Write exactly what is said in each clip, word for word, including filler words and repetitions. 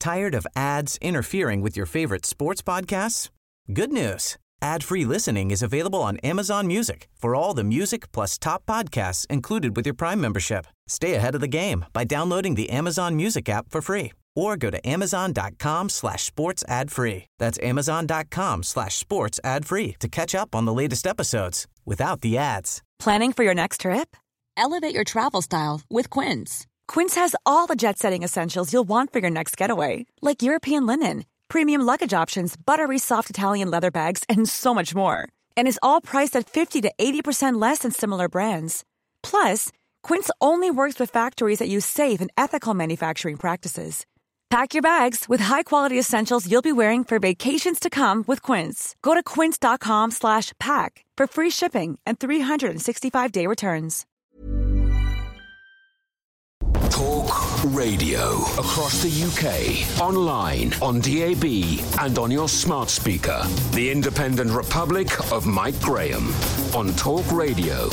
Tired of ads interfering with your favorite sports podcasts? Good news. Ad-free listening is available on Amazon Music for all the music plus top podcasts included with your Prime membership. Stay ahead of the game by downloading the Amazon Music app for free or go to amazon.com slash sports ad free. That's amazon.com slash sports ad free to catch up on the latest episodes without the ads. Planning for your next trip? Elevate your travel style with Quince. Quince has all the jet-setting essentials you'll want for your next getaway, like European linen, premium luggage options, buttery soft Italian leather bags, and so much more. And is all priced at fifty to eighty percent less than similar brands. Plus, Quince only works with factories that use safe and ethical manufacturing practices. Pack your bags with high-quality essentials you'll be wearing for vacations to come with Quince. Go to quince.com slash pack for free shipping and three sixty-five day returns. Talk Radio. Across the U K. Online, on D A B, and on your smart speaker. The Independent Republic of Mike Graham. On Talk Radio.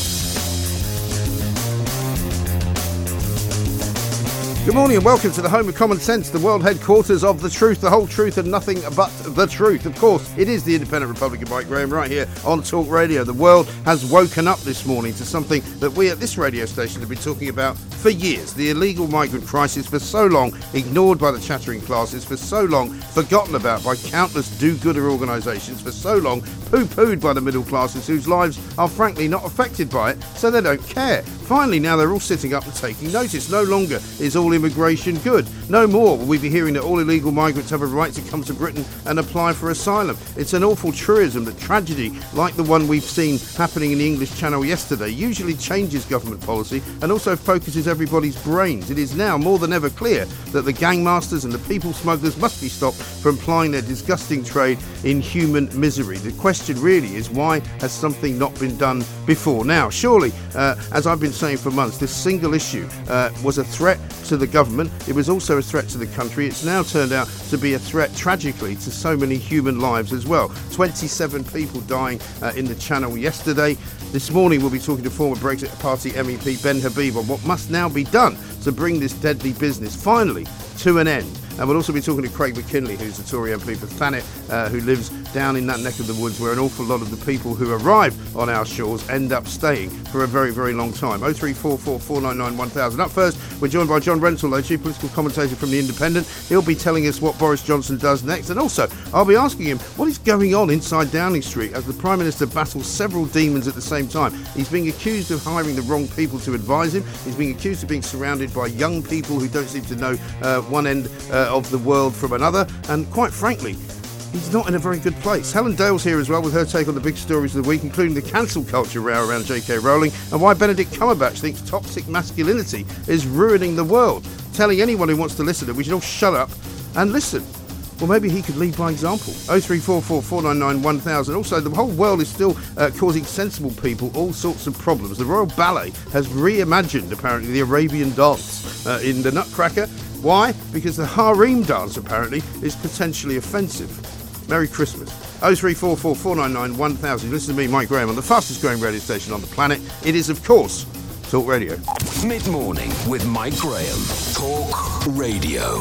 Good morning and welcome to the home of common sense, the world headquarters of the truth, the whole truth and nothing but the truth. Of course, it is the Independent Republic of Mike Graham right here on Talk Radio. The world has woken up this morning to something that we at this radio station have been talking about for years. The illegal migrant crisis, for so long ignored by the chattering classes, for so long forgotten about by countless do-gooder organisations, for so long poo-pooed by the middle classes whose lives are frankly not affected by it, so they don't care. Finally, now they're all sitting up and taking notice. No longer is all immigration good. No more will we be hearing that all illegal migrants have a right to come to Britain and apply for asylum. It's an awful truism that tragedy, like the one we've seen happening in the English Channel yesterday, usually changes government policy and also focuses everybody's brains. It is now more than ever clear that the gangmasters and the people smugglers must be stopped from plying their disgusting trade in human misery. The question really is, why has something not been done before? Now, surely, uh, as I've been saying for months, this single issue uh, was a threat to the government. It was also a threat to the country. It's now turned out to be a threat, tragically, to so many human lives as well. twenty-seven people dying uh, in the Channel yesterday. This morning we'll be talking to former Brexit Party M E P Ben Habib on what must now be done to bring this deadly business finally to an end. And we'll also be talking to Craig McKinley, who's the Tory M P for Thanet, uh, who lives down in that neck of the woods where an awful lot of the people who arrive on our shores end up staying for a very, very long time. oh three four four, four nine nine, one thousand. Up first, we're joined by John Rentoul, chief political commentator from The Independent. He'll be telling us what Boris Johnson does next. And also, I'll be asking him what is going on inside Downing Street as the Prime Minister battles several demons at the same time. He's being accused of hiring the wrong people to advise him. He's being accused of being surrounded by young people who don't seem to know uh, one end uh, of the world from another, and quite frankly, he's not in a very good place. Helen Dale's here as well with her take on the big stories of the week, including the cancel culture row around J K Rowling and why Benedict Cumberbatch thinks toxic masculinity is ruining the world, telling anyone who wants to listen that we should all shut up and listen. Well, maybe he could lead by example. oh three four four, four nine nine, one thousand. Also, the whole world is still uh, causing sensible people all sorts of problems. The Royal Ballet has reimagined, apparently, the Arabian dance uh, in the Nutcracker. Why? Because the harem dance, apparently, is potentially offensive. Merry Christmas. oh three four four, four nine nine, one thousand. Listen to me, Mike Graham, on the fastest growing radio station on the planet. It is, of course, Talk Radio. Mid-morning with Mike Graham. Talk Radio.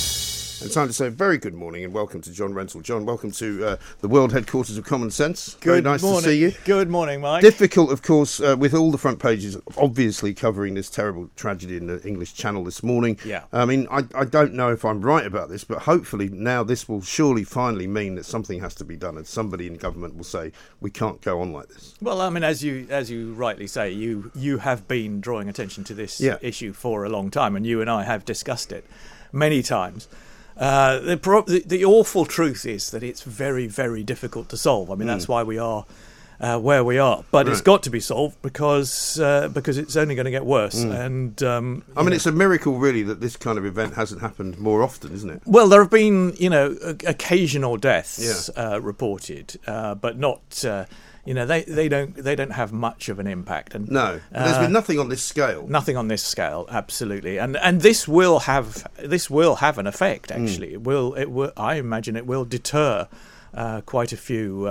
It's time to say very good morning and welcome to John Rentoul. John, welcome to uh, the world headquarters of Common Sense. Good very nice morning. to see you. Good morning, Mike. Difficult, of course, uh, with all the front pages obviously covering this terrible tragedy in the English Channel this morning. Yeah. I mean, I, I don't know if I'm right about this, but hopefully now this will surely finally mean that something has to be done and somebody in government will say, we can't go on like this. Well, I mean, as you as you rightly say, you, you have been drawing attention to this yeah. issue for a long time, and you and I have discussed it many times. Uh, the, pro- the the awful truth is that it's very, very difficult to solve. I mean, mm. that's why we are uh, where we are. But right. it's got to be solved because uh, because it's only going to get worse. Mm. And um, I mean, know. it's a miracle, really, that this kind of event hasn't happened more often, isn't it? Well, there have been, you know, occasional deaths yeah. uh, reported, uh, but not. Uh, You know, they, they don't they don't have much of an impact. And no, there's uh, been nothing on this scale. Nothing on this scale, absolutely. And and this will have this will have an effect. Actually, mm. it will it will. I imagine it will deter uh, quite a few uh,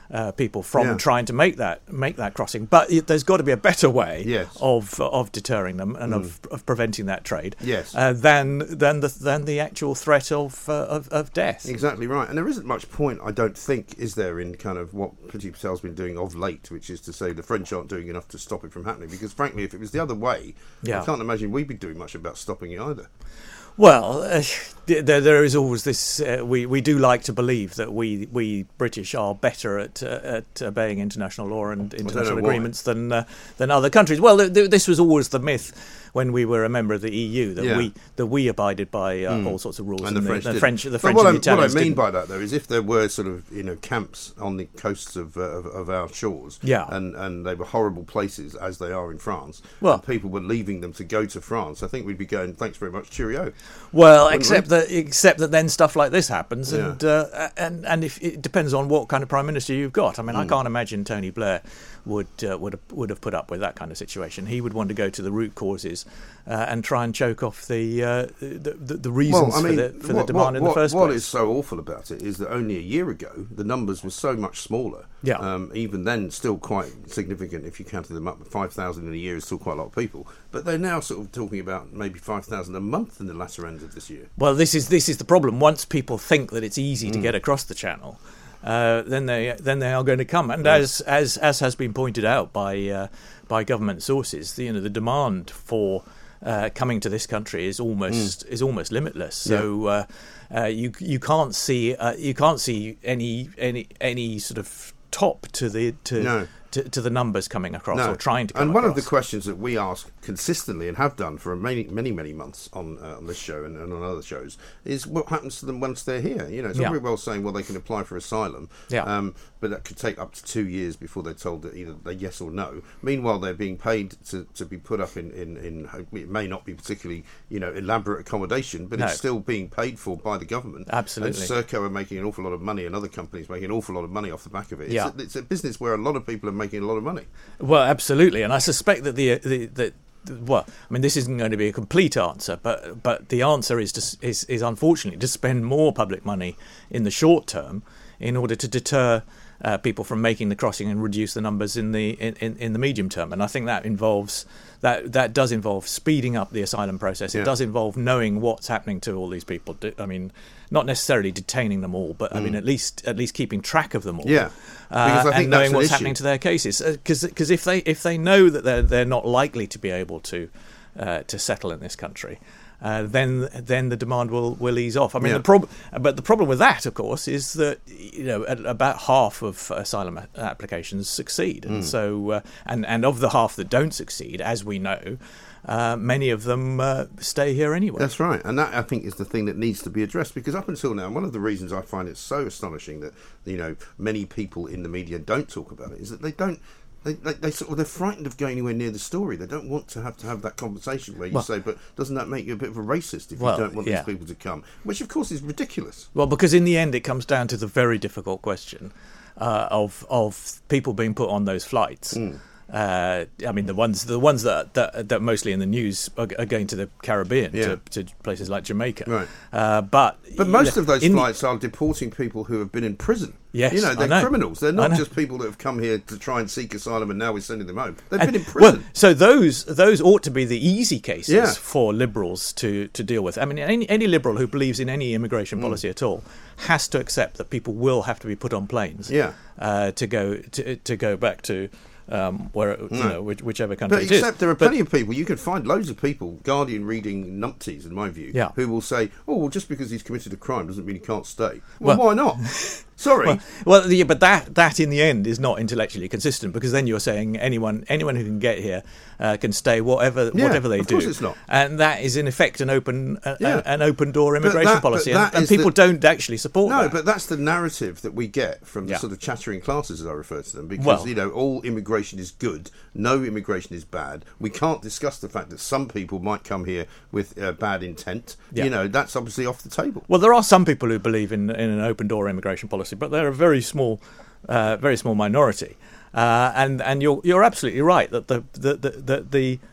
uh, people from Yeah. trying to make that make that crossing. But it, there's got to be a better way Yes. of of deterring them and of, of preventing that trade Yes. uh, than than the than the actual threat of, uh, of of death. Exactly right. And there isn't much point, I don't think, is there, in kind of what Priti Patel's been doing of late, which is to say the French aren't doing enough to stop it from happening. Because frankly, if it was the other way, Yeah. I can't imagine we'd be doing much about stopping it either. Well, uh, there, there is always this. Uh, we we do like to believe that we we British are better at uh, at obeying international law and international why. agreements than uh, than other countries. Well, th- th- this was always the myth when we were a member of the E U that Yeah. we that we abided by uh, all sorts of rules. And the French the didn't. French, the But French what, and I, the what I Italians mean didn't. by that, though, is if there were sort of, you know, camps on the coasts of uh, of, of our shores, Yeah. and, and they were horrible places, as they are in France, Well- and people were leaving them to go to France, I think we'd be going, thanks very much, cheerio. Well, Wouldn't except we? that except that then stuff like this happens, Yeah. and uh, and and if it depends on what kind of prime minister you've got. I mean, Hmm. I can't imagine Tony Blair would uh, would have, would have put up with that kind of situation. He would want to go to the root causes uh, and try and choke off the uh, the, the, the reasons Well, I mean, for the for what, the demand what, in the what- first what place. is so awful about it is that only a year ago the numbers were so much smaller. Yeah. Um, even then, still quite significant if you counted them up. Five thousand in a year is still quite a lot of people. But they're now sort of talking about maybe five thousand a month in the latter end of this year. Well, this is this is the problem. Once people think that it's easy Hmm. to get across the channel, uh, then they then they are going to come. And as as as has been pointed out by uh, by government sources, the, you know, the demand for uh, coming to this country is almost Hmm. is almost limitless. So uh, uh, you you can't see uh, you can't see any any any sort of top to the to. No. To, to the numbers coming across No. or trying to come And one across. of the questions that we ask consistently and have done for many, many, many months on, uh, on this show and, and on other shows is what happens to them once they're here. You know, it's all Yeah. very well saying, well, they can apply for asylum, Yeah. um, but that could take up to two years before they're told that either they yes or no. Meanwhile, they're being paid to, to be put up in, in, in, it may not be particularly, you know, elaborate accommodation, but No. it's still being paid for by the government. Absolutely. And Serco are making an awful lot of money, and other companies making an awful lot of money off the back of it. Yeah. It's, a, it's a business where a lot of people are making a lot of money. Well, absolutely, and I suspect that the the, the well, I mean, this isn't going to be a complete answer, but but the answer is to, is is unfortunately to spend more public money in the short term in order to deter uh, people from making the crossing and reduce the numbers in the in, in, in the medium term. And I think that involves that that does involve speeding up the asylum process. It Yeah. does involve knowing what's happening to all these people. I mean, not necessarily detaining them all, but I mean, at least at least keeping track of them all. Mm. Yeah. Uh, Because I think and that's knowing an what's issue. happening to their cases, because because if they if they know that they're they're not likely to be able to uh, to settle in this country, uh, then then the demand will, will ease off. I mean, Yeah. the prob- but the problem with that, of course, is that you know a- about half of asylum a- applications succeed, and Mm. so uh, and and of the half that don't succeed, as we know, uh, many of them uh, stay here anyway. That's right, and that I think is the thing that needs to be addressed, because up until now, one of the reasons I find it so astonishing that you know many people in the media don't talk about it is that they don't. They, they, they sort of they're frightened of going anywhere near the story. They don't want to have to have that conversation where you Well- say, "But doesn't that make you a bit of a racist if Well, you don't want yeah. these people to come?" Which, of course, is ridiculous. Well, because in the end, it comes down to the very difficult question uh, of of people being put on those flights. Mm. Uh, I mean, the ones the ones that that, that mostly in the news are, are going to the Caribbean, Yeah. to, to places like Jamaica. Right. Uh, but But most you know, of those in the- flights are deporting people who have been in prison. Yes, you know, I they're know. criminals. They're I not know. just people that have come here to try and seek asylum and now we're sending them home. They've And- been in prison. Well, so those those ought to be the easy cases Yeah. for liberals to, to deal with. I mean, any, any liberal who believes in any Mm. immigration policy at all has to accept that people will have to be put on planes Yeah. uh, to go to, to go back to um, where you No. know which, whichever country But it is. except there are But- plenty of people, you can find loads of people, Guardian reading numpties, in my view, Yeah. who will say, oh, well, just because he's committed a crime doesn't mean he can't stay. Well, Well- why not? Sorry. Well, well, yeah, but that that in the end is not intellectually consistent, because then you're saying anyone anyone who can get here uh, can stay whatever Yeah, whatever they of do. course it's not. And that is in effect an open uh, Yeah. an open door But immigration that- but policy, that and, and is people the- don't actually support No, that. but that's the narrative that we get from the Yeah. sort of chattering classes, as I refer to them, because, Well- you know, all immigration is good, no immigration is bad. We can't discuss the fact that some people might come here with uh, bad intent. Yeah. You know, that's obviously off the table. Well, there are some people who believe in in an open door immigration policy, but they're a very small, uh, very small minority. Uh, and and you're you're absolutely right that the the the, the, the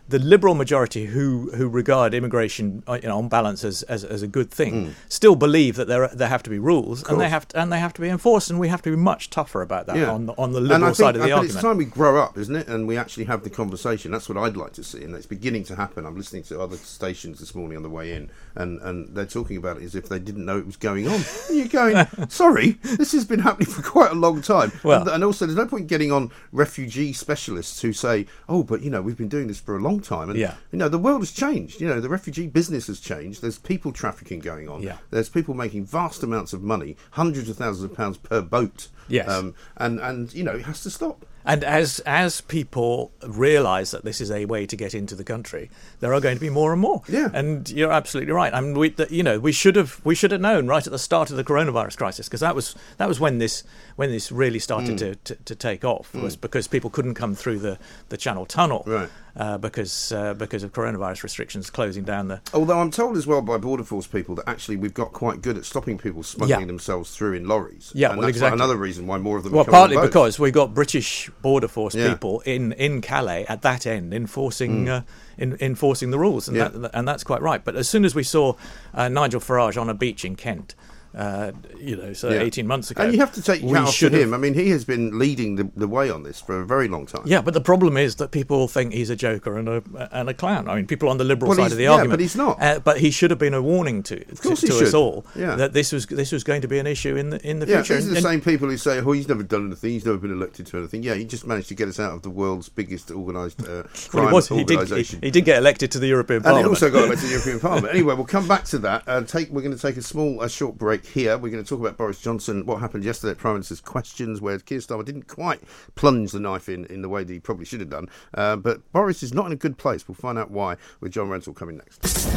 the Liberal majority who who regard immigration, you know, on balance as as, as a good thing, mm. still believe that there there have to be rules and they have to, and they have to be enforced, and we have to be much tougher about that yeah. on the, on the Liberal and I think, side of the I argument. It's time we grow up, isn't it? And we actually have the conversation. That's what I'd like to see, and it's beginning to happen. I'm listening to other stations this morning on the way in, and, and they're talking about it as if they didn't know it was going on. And you're going, sorry, this has been happening for quite a long time. Well, and, and also, there's no point getting on refugee specialists who say, oh, but, you know, we've been doing this for a long time. And, yeah. you know, the world has changed. You know, the refugee business has changed. There's people trafficking going on. Yeah. There's people making vast amounts of money, hundreds of thousands of pounds per boat. Yes. Um, and, and, you know, it has to stop. And as as people realise that this is a way to get into the country, there are going to be more and more. Yeah. And you're absolutely right. I mean, we, the, you know, we should have we should have known right at the start of the coronavirus crisis, because that was that was when this when this really started mm. to, to, to take off. Was mm. because people couldn't come through the, the Channel Tunnel. Right. Uh, because uh, because of coronavirus restrictions closing down the. Although I'm told as well by Border Force people that actually we've got quite good at stopping people smuggling yeah. themselves through in lorries. Yeah, and well, that's exactly. another reason why more of them. Well, are coming partly on because we got British Border Force yeah. people in, in Calais at that end enforcing mm. uh, in, enforcing the rules, and yeah. that, and that's quite right. But as soon as we saw uh, Nigel Farage on a beach in Kent. Uh, you know, so yeah. eighteen months ago. And you have to take your hat off to have, him. I mean, he has been leading the, the way on this for a very long time. Yeah, but the problem is that people think he's a joker and a and a clown. I mean, people on the Liberal well, side of the yeah, argument. but he's not. Uh, but he should have been a warning to to, to us all yeah. that this was this was going to be an issue in the in the yeah, future. These are the and, same people who say, "Oh, he's never done anything. He's never been elected to anything." Yeah, he just managed to get us out of the world's biggest organised uh, crime well, he organisation. He, he did get elected to the European and Parliament. And he also got elected to the European Parliament. Anyway, we'll come back to that. Uh, take, we're going to take a small, a short break here. We're going to talk about Boris Johnson, what happened yesterday at Prime Minister's Questions, where Keir Starmer didn't quite plunge the knife in in the way that he probably should have done. Uh, but Boris is not in a good place. We'll find out why with John Rentoul coming next.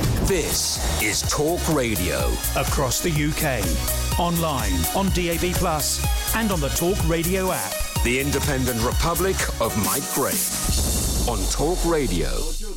This is Talk Radio. Across the U K, online, on D A B Plus, and on the Talk Radio app. The Independent Republic of Mike Graham on Talk Radio.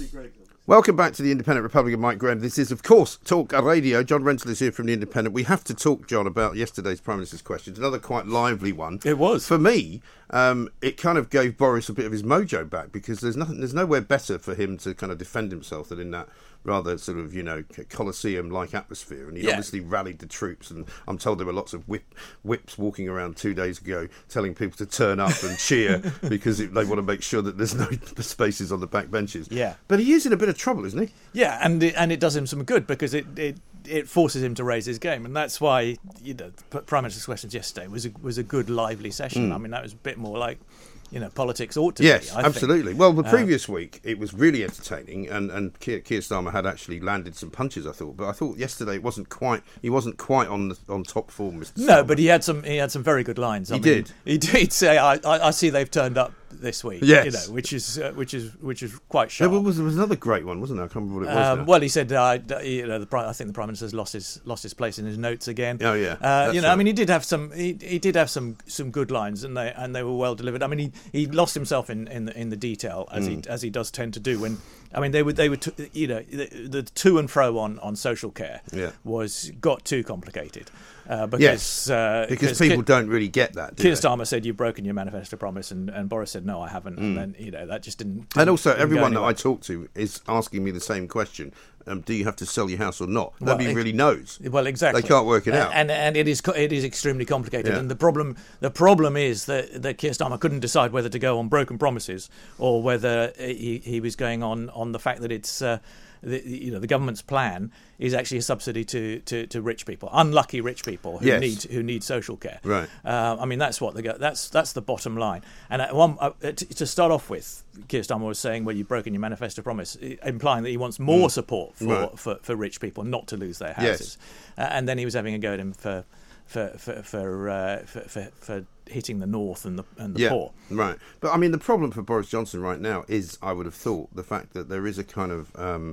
Welcome back to the Independent Republic of Mike Graham. This is, of course, Talk Radio. John Rentoul is here from the Independent. We have to talk, John, about yesterday's Prime Minister's Questions. Another quite lively one. It was. For me, um, it kind of gave Boris a bit of his mojo back, because there's nothing, there's nowhere better for him to kind of defend himself than in that rather sort of, you know, Colosseum-like atmosphere. And he yeah. obviously rallied the troops. And I'm told there were lots of whip, whips walking around two days ago telling people to turn up and cheer because it, they want to make sure that there's no spaces on the back benches. Yeah. But he is in a bit of trouble, isn't he? Yeah, and it, and it does him some good, because it, it it forces him to raise his game, and that's why, you know, Prime Minister's Questions yesterday was a, was a Keir lively session. Mm. I mean, that was a bit more like, you know, politics ought to yes, be. Yes, absolutely. Well, the previous uh, week it was really entertaining, and and Keir, Keir Starmer had actually landed some punches, I thought. But I thought yesterday it wasn't quite. He wasn't quite on the, on top form, Mister No, Starmer. but he had some. He had some very good lines. I he mean, did. He did say, "I, I, I see they've turned up this week." Yes. You know, which is uh, which is which is quite sharp. There was, there was another great one, wasn't there? I can't remember what it was. Um, well, he said, uh, you know, the, I think the Prime Minister's lost his lost his place in his notes again. Oh yeah. Uh, you know, right. I mean, he did have some. He, he did have some, some good lines, and they and they were well delivered. I mean, he, he lost himself in, in the in the detail, as mm. he as he does tend to do when. I mean, they would they would t- you know the, the to and fro on, on social care yeah. was got too complicated. Uh, because, yes, uh, because people Keir, don't really get that. Do Keir they? Starmer said, "You've broken your manifesto promise," and, and Boris said, "No, I haven't." Mm. And then, you know, that just didn't. didn't and also, didn't everyone that I talk to is asking me the same question: um, do you have to sell your house or not? Well, Nobody it, really knows. Well, exactly. They can't work it uh, out, and and it is it is extremely complicated. Yeah. And the problem the problem is that that Keir Starmer couldn't decide whether to go on broken promises or whether he he was going on on the fact that it's. Uh, The, you know, the government's plan is actually a subsidy to, to, to rich people, unlucky rich people who yes. need who need social care. Right. Uh, I mean, that's what the that's that's the bottom line. And at one, uh, to, to start off with, Keir Starmer was saying, "Well, you've broken your manifesto promise," implying that he wants more mm. support for, right. for, for rich people not to lose their houses. Yes. Uh, and then he was having a go at him for for for for, uh, for, for, for hitting the north and the and the yeah, poor. Right. But I mean, the problem for Boris Johnson right now is, I would have thought, the fact that there is a kind of um,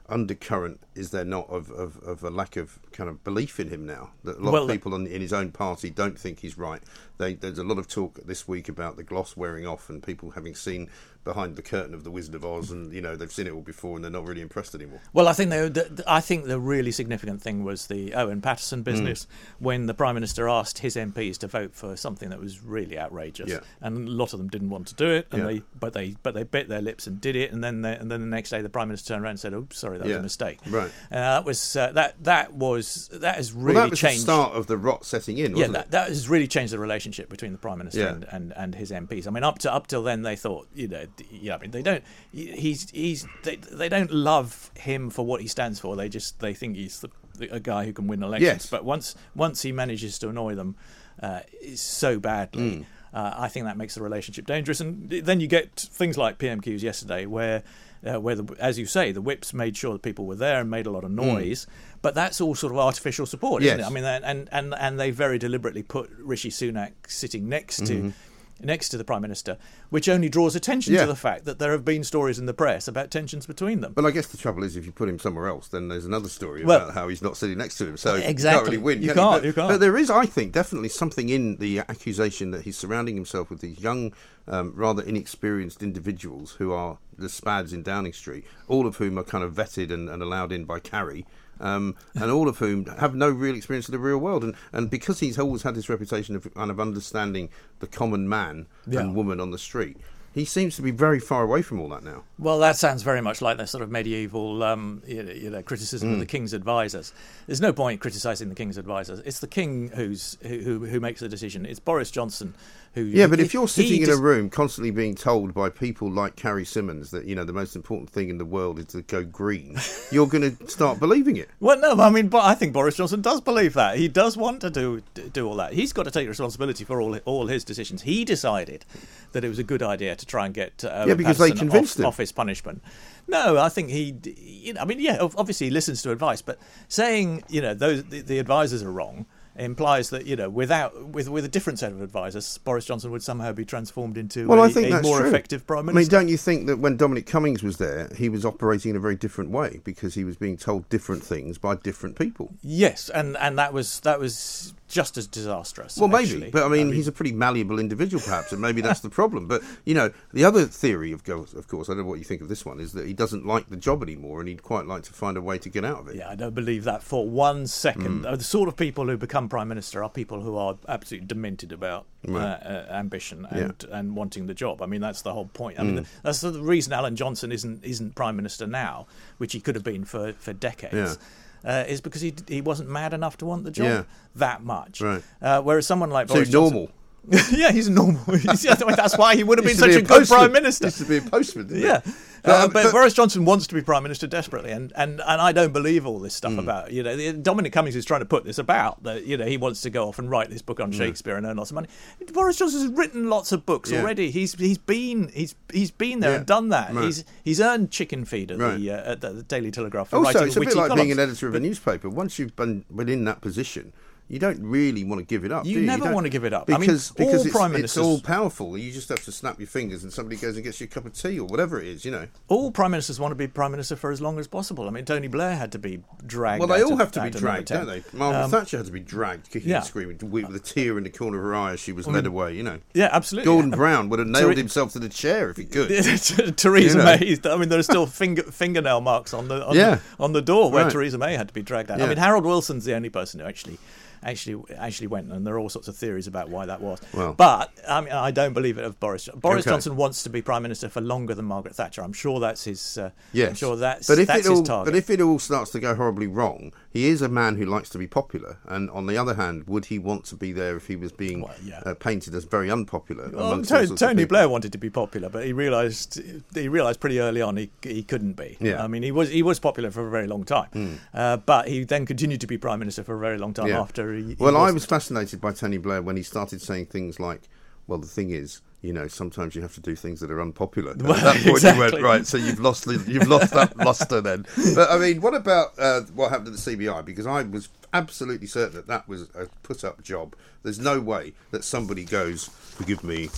undercurrent is there not of, of, of a lack of kind of belief in him now? That a lot well, of people in, in his own party don't think he's right. They, there's a lot of talk this week about the gloss wearing off and people having seen behind the curtain of The Wizard of Oz, and you know they've seen it all before and they're not really impressed anymore. Well, I think they, the, I think the really significant thing was the Owen Paterson business mm. when the Prime Minister asked his M Ps to vote for something that was really outrageous, yeah. and a lot of them didn't want to do it, and yeah. they but they but they bit their lips and did it, and then they, and then the next day the Prime Minister turned around and said, "Oops, sorry, that yeah. was a mistake." Right. Uh, that was uh, that that was that has really well, that was changed the start of the rot setting in. Wasn't yeah, that, it? that has really changed the relationship between the Prime Minister yeah. and, and, and his M Ps. I mean, up to up till then, they thought, you know, yeah, I mean, they don't. He's he's they, they don't love him for what he stands for. They just they think he's the, the, a guy who can win elections. Yes. But once once he manages to annoy them uh, so badly, mm. uh, I think that makes the relationship dangerous. And then you get things like P M Qs yesterday, where uh, where the, as you say, the whips made sure that people were there and made a lot of noise. Mm. But that's all sort of artificial support, isn't yes. it? I mean, and and and they very deliberately put Rishi Sunak sitting next mm-hmm. to. next to the Prime Minister, which only draws attention yeah. to the fact that there have been stories in the press about tensions between them. Well, I guess the trouble is if you put him somewhere else, then there's another story well, about how he's not sitting next to him. So exactly. you can't really win. You can can't, you? But, you can't. But there is, I think, definitely something in the accusation that he's surrounding himself with these young, um, rather inexperienced individuals who are the spads in Downing Street, all of whom are kind of vetted and, and allowed in by Carrie. Um, and all of whom have no real experience of the real world, and, and because he's always had this reputation of kind of understanding the common man yeah. and woman on the street, he seems to be very far away from all that now. Well, that sounds very much like the sort of medieval um, you know, you know, criticism mm. of the king's advisors. There's no point criticising the king's advisors. It's the king who's who who makes the decision. It's Boris Johnson who. Yeah, but he, if you're sitting in just, a room constantly being told by people like Carrie Symonds that you know the most important thing in the world is to go green, you're going to start believing it. Well, no, I mean, but I think Boris Johnson does believe that. He does want to do do all that. He's got to take responsibility for all all his decisions. He decided that it was a good idea to try and get uh, yeah, because Patterson they convinced off, him. office punishment. No, I think he, you know, I mean, yeah, obviously he listens to advice, but saying, you know, those the, the advisors are wrong implies that, you know, without with with a different set of advisors, Boris Johnson would somehow be transformed into well, a, I think a that's more true. effective prime minister. I mean, don't you think that when Dominic Cummings was there, he was operating in a very different way because he was being told different things by different people? Yes, and, and that was that was just as disastrous. Well, actually. maybe, but I mean, I mean, he's a pretty malleable individual, perhaps, and maybe that's the problem. But you know, the other theory, of course, of course, I don't know what you think of this one, is that he doesn't like the job anymore, and he'd quite like to find a way to get out of it. Yeah, I don't believe that for one second. Mm. The sort of people who become prime minister are people who are absolutely demented about right. uh, uh, ambition and yeah. and wanting the job. I mean, that's the whole point. I mm. mean, that's the reason Alan Johnson isn't isn't prime minister now, which he could have been for for decades. Yeah. Uh, is because he he wasn't mad enough to want the job yeah. that much. Right. Uh, whereas someone like so Boris normal. Johnson, yeah, he's normal. That's why he would have been such be a, a good postman. prime minister. Used to be a postman, didn't yeah. it? Uh, Uh, but, but Boris Johnson wants to be prime minister desperately, and, and, and I don't believe all this stuff mm. about, you know, Dominic Cummings is trying to put this about that, you know, he wants to go off and write this book on Shakespeare mm. and earn lots of money. Boris Johnson has written lots of books yeah. already. He's he's been he's he's been there yeah. and done that. Right. He's he's earned chicken feed at, right. the, uh, at the, the Daily Telegraph for also, writing it's a witty bit like columns. being an editor of but, a newspaper. Once you've been within that position, you don't really want to give it up. You do you? never you want to give it up. Because, I mean, because all it's, prime it's ministers, all powerful. You just have to snap your fingers and somebody goes and gets you a cup of tea or whatever it is, you know. All prime ministers want to be prime minister for as long as possible. I mean, Tony Blair had to be dragged. Well, they out all of, have to be out of dragged, don't they? Margaret um, Thatcher had to be dragged, kicking yeah. and screaming, with a tear in the corner of her eye as she was I led mean, away, you know. Yeah, absolutely. Gordon Brown would have nailed Ther- himself to the chair if he could. Theresa You know. May. I mean, there are still finger, fingernail marks on the on, Yeah. the, on the door where Right. Theresa May had to be dragged out. Yeah. I mean, Harold Wilson's the only person who actually. Actually, actually went, and there are all sorts of theories about why that was. Well. But I mean, I don't believe it of Boris. Boris Okay. Johnson wants to be prime minister for longer than Margaret Thatcher. I'm sure that's his. Uh, Yes, I'm sure that's but if that's it all, his target. But if it all starts to go horribly wrong, he is a man who likes to be popular. And on the other hand, would he want to be there if he was being Well, yeah. uh, painted as very unpopular? Well, amongst Tony, all sorts of Tony people? Blair wanted to be popular, but he realised he realised pretty early on he he couldn't be. Yeah. I mean, he was he was popular for a very long time, Mm. uh, but he then continued to be prime minister for a very long time Yeah. after he. he Well, I wasn't. was fascinated by Tony Blair when he started saying things like, well, the thing is, you know, sometimes you have to do things that are unpopular. And Well, at that point exactly. you went, right, so you've lost the, you've lost that luster then. But, I mean, what about uh, what happened to the C B I? Because I was absolutely certain that that was a put-up job. There's no way that somebody goes, forgive me,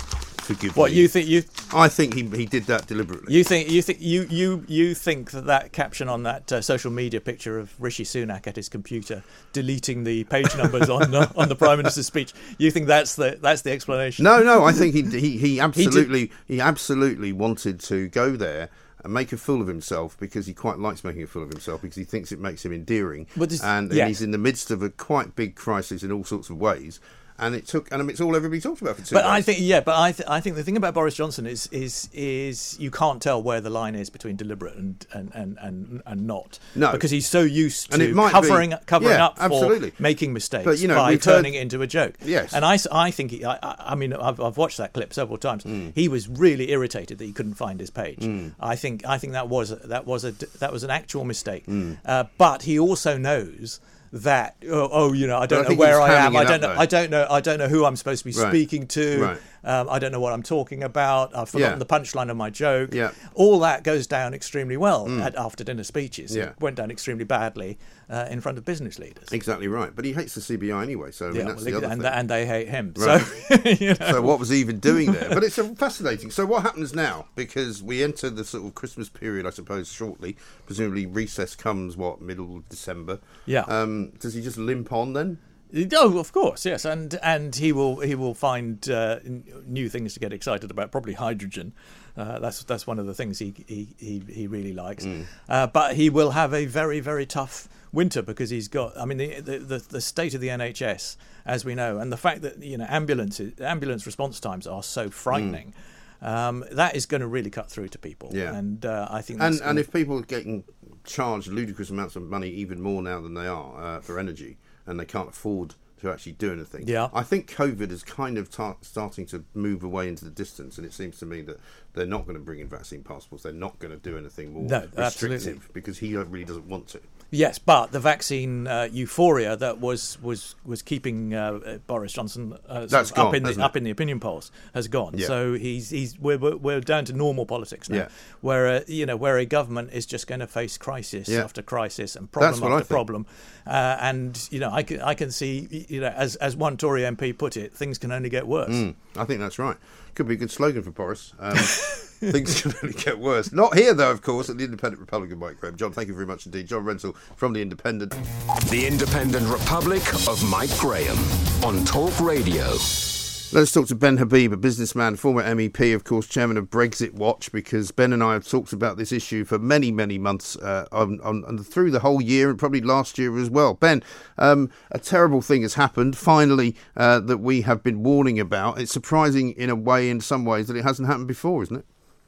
forgive What me. you think? You I think he he did that deliberately. you think you think you you you think that that caption on that uh, social media picture of Rishi Sunak at his computer deleting the page numbers on uh, on the Prime Minister's speech? You think that's the that's the explanation? No, no, I think he he he absolutely he, he absolutely wanted to go there and make a fool of himself, because he quite likes making a fool of himself, because he thinks it makes him endearing. But this- and, yes. and he's in the midst of a quite big crisis in all sorts of ways. And it took, and I mean, it's all everybody talked about for two But days. I think, yeah, but I, th- I think the thing about Boris Johnson is, is, is you can't tell where the line is between deliberate and, and, and, and, and not. No. Because he's so used And it to might covering be- covering yeah, up for absolutely. making mistakes But, you know, by we've turning heard- it into a joke. Yes. And I, s- I think, he, I, I I mean, I've, I've watched that clip several times. Mm. He was really irritated that he couldn't find his page. I think I think that was that was a that was an actual mistake. Mm. Uh, but he also knows that oh, oh you know I I don't know think where he was I am. hamming I it don't up, know. though. I don't know. I don't know who I'm supposed to be Right. speaking to. Right. Um, I don't know what I'm talking about. I've forgotten Yeah. the punchline of my joke. Yeah. All that goes down extremely well at after dinner speeches. Yeah. It went down extremely badly uh, in front of business leaders. Exactly right. But he hates the C B I anyway, so I mean, Yeah, that's well, the other and, thing. and they hate him. Right. So, you know. So what was he even doing there? But it's uh, fascinating. So what happens now? Because we enter the sort of Christmas period, I suppose, shortly. Presumably recess comes, what, middle of December? Yeah. Um, does he just limp on then? Oh, of course, yes, and and he will he will find uh, n- new things to get excited about. Probably hydrogen. Uh, that's that's one of the things he he he, he really likes. Mm. Uh, but he will have a very very tough winter, because he's got. I mean, the, the the the state of the N H S, as we know, and the fact that you know ambulances ambulance response times are so frightening. Um, that is going to really cut through to people. Yeah. And uh, I think that's And and gonna- if people are getting charged ludicrous amounts of money, even more now than they are, uh, for energy, and they can't afford to actually do anything. Yeah. I think COVID is kind of ta- starting to move away into the distance, and it seems to me that they're not going to bring in vaccine passports. They're not going to do anything more No, restrictive, absolutely. because he really doesn't want to. Yes, but the vaccine uh, euphoria that was was was keeping uh, Boris Johnson uh, sort That's of gone, up in the hasn't it? up in the opinion polls has gone. Yeah. So he's he's we're, we're we're down to normal politics now, Yeah. where uh, you know where a government is just going to face crisis Yeah. after crisis and That's problem what I after think. problem, uh, and you know I can I can see you know as as one Tory M P put it, things can only get worse. Mm, I think that's right. Could be a good slogan for Boris. Um, things can only get worse. Not here, though, of course, at the Independent Republic of Mike Graham. John, thank you very much indeed. John Rentoul from The Independent. The Independent Republic of Mike Graham on Talk Radio. Let's talk to Ben Habib, a businessman, former M E P, of course, chairman of Brexit Watch, because Ben and I have talked about this issue for many, many months uh, on, on, on through the whole year, and probably last year as well. Ben, um, a terrible thing has happened, finally, uh, that we have been warning about. It's surprising in a way, in some ways, that it hasn't happened before, isn't it?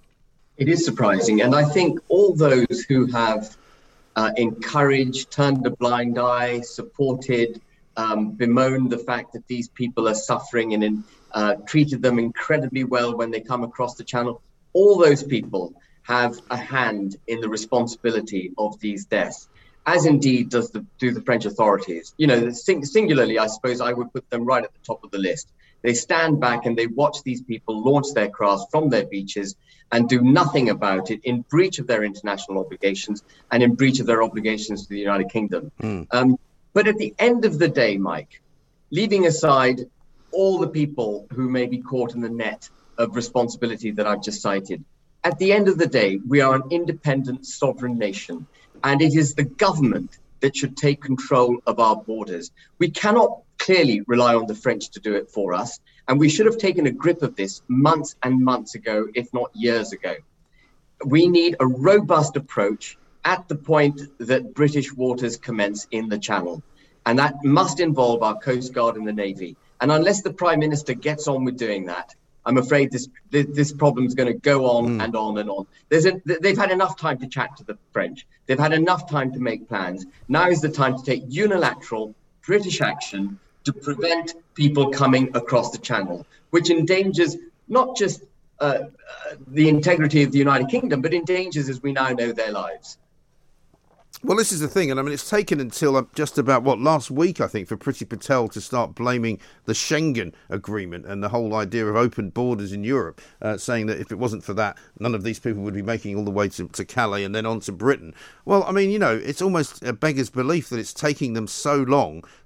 It is surprising. And I think all those who have uh, encouraged, turned a blind eye, supported, um, bemoaned the fact that these people are suffering and uh, treated them incredibly well when they come across the channel, all those people have a hand in the responsibility of these deaths, as indeed does the, do the French authorities. You know, sing, singularly, I suppose I would put them right at the top of the list. They stand back and they watch these people launch their crafts from their beaches and do nothing about it, in breach of their international obligations and in breach of their obligations to the United Kingdom. Mm. Um, but at the end of the day, Mike, leaving aside all the people who may be caught in the net of responsibility that I've just cited, at the end of the day, we are an independent sovereign nation, and it is the government that should take control of our borders. We cannot clearly rely on the French to do it for us, and we should have taken a grip of this months and months ago, if not years ago. We need a robust approach at the point that British waters commence in the Channel, and that must involve our Coast Guard and the Navy. And unless the Prime Minister gets on with doing that, I'm afraid this this, this problem is going to go on mm. and on and on. There's a, they've had enough time to chat to the French. They've had enough time to make plans. Now is the time to take unilateral British action to prevent people coming across the Channel, which endangers not just uh, uh, the integrity of the United Kingdom, but endangers, as we now know, their lives. Well, this is the thing, and I mean, it's taken until just about, what, last week, I think, for Priti Patel to start blaming the Schengen Agreement and the whole idea of open borders in Europe, uh, saying that if it wasn't for that, none of these people would be making all the way to, to Calais and then on to Britain. Well, I mean, you know, it's almost a beggar's belief that it's taking them so long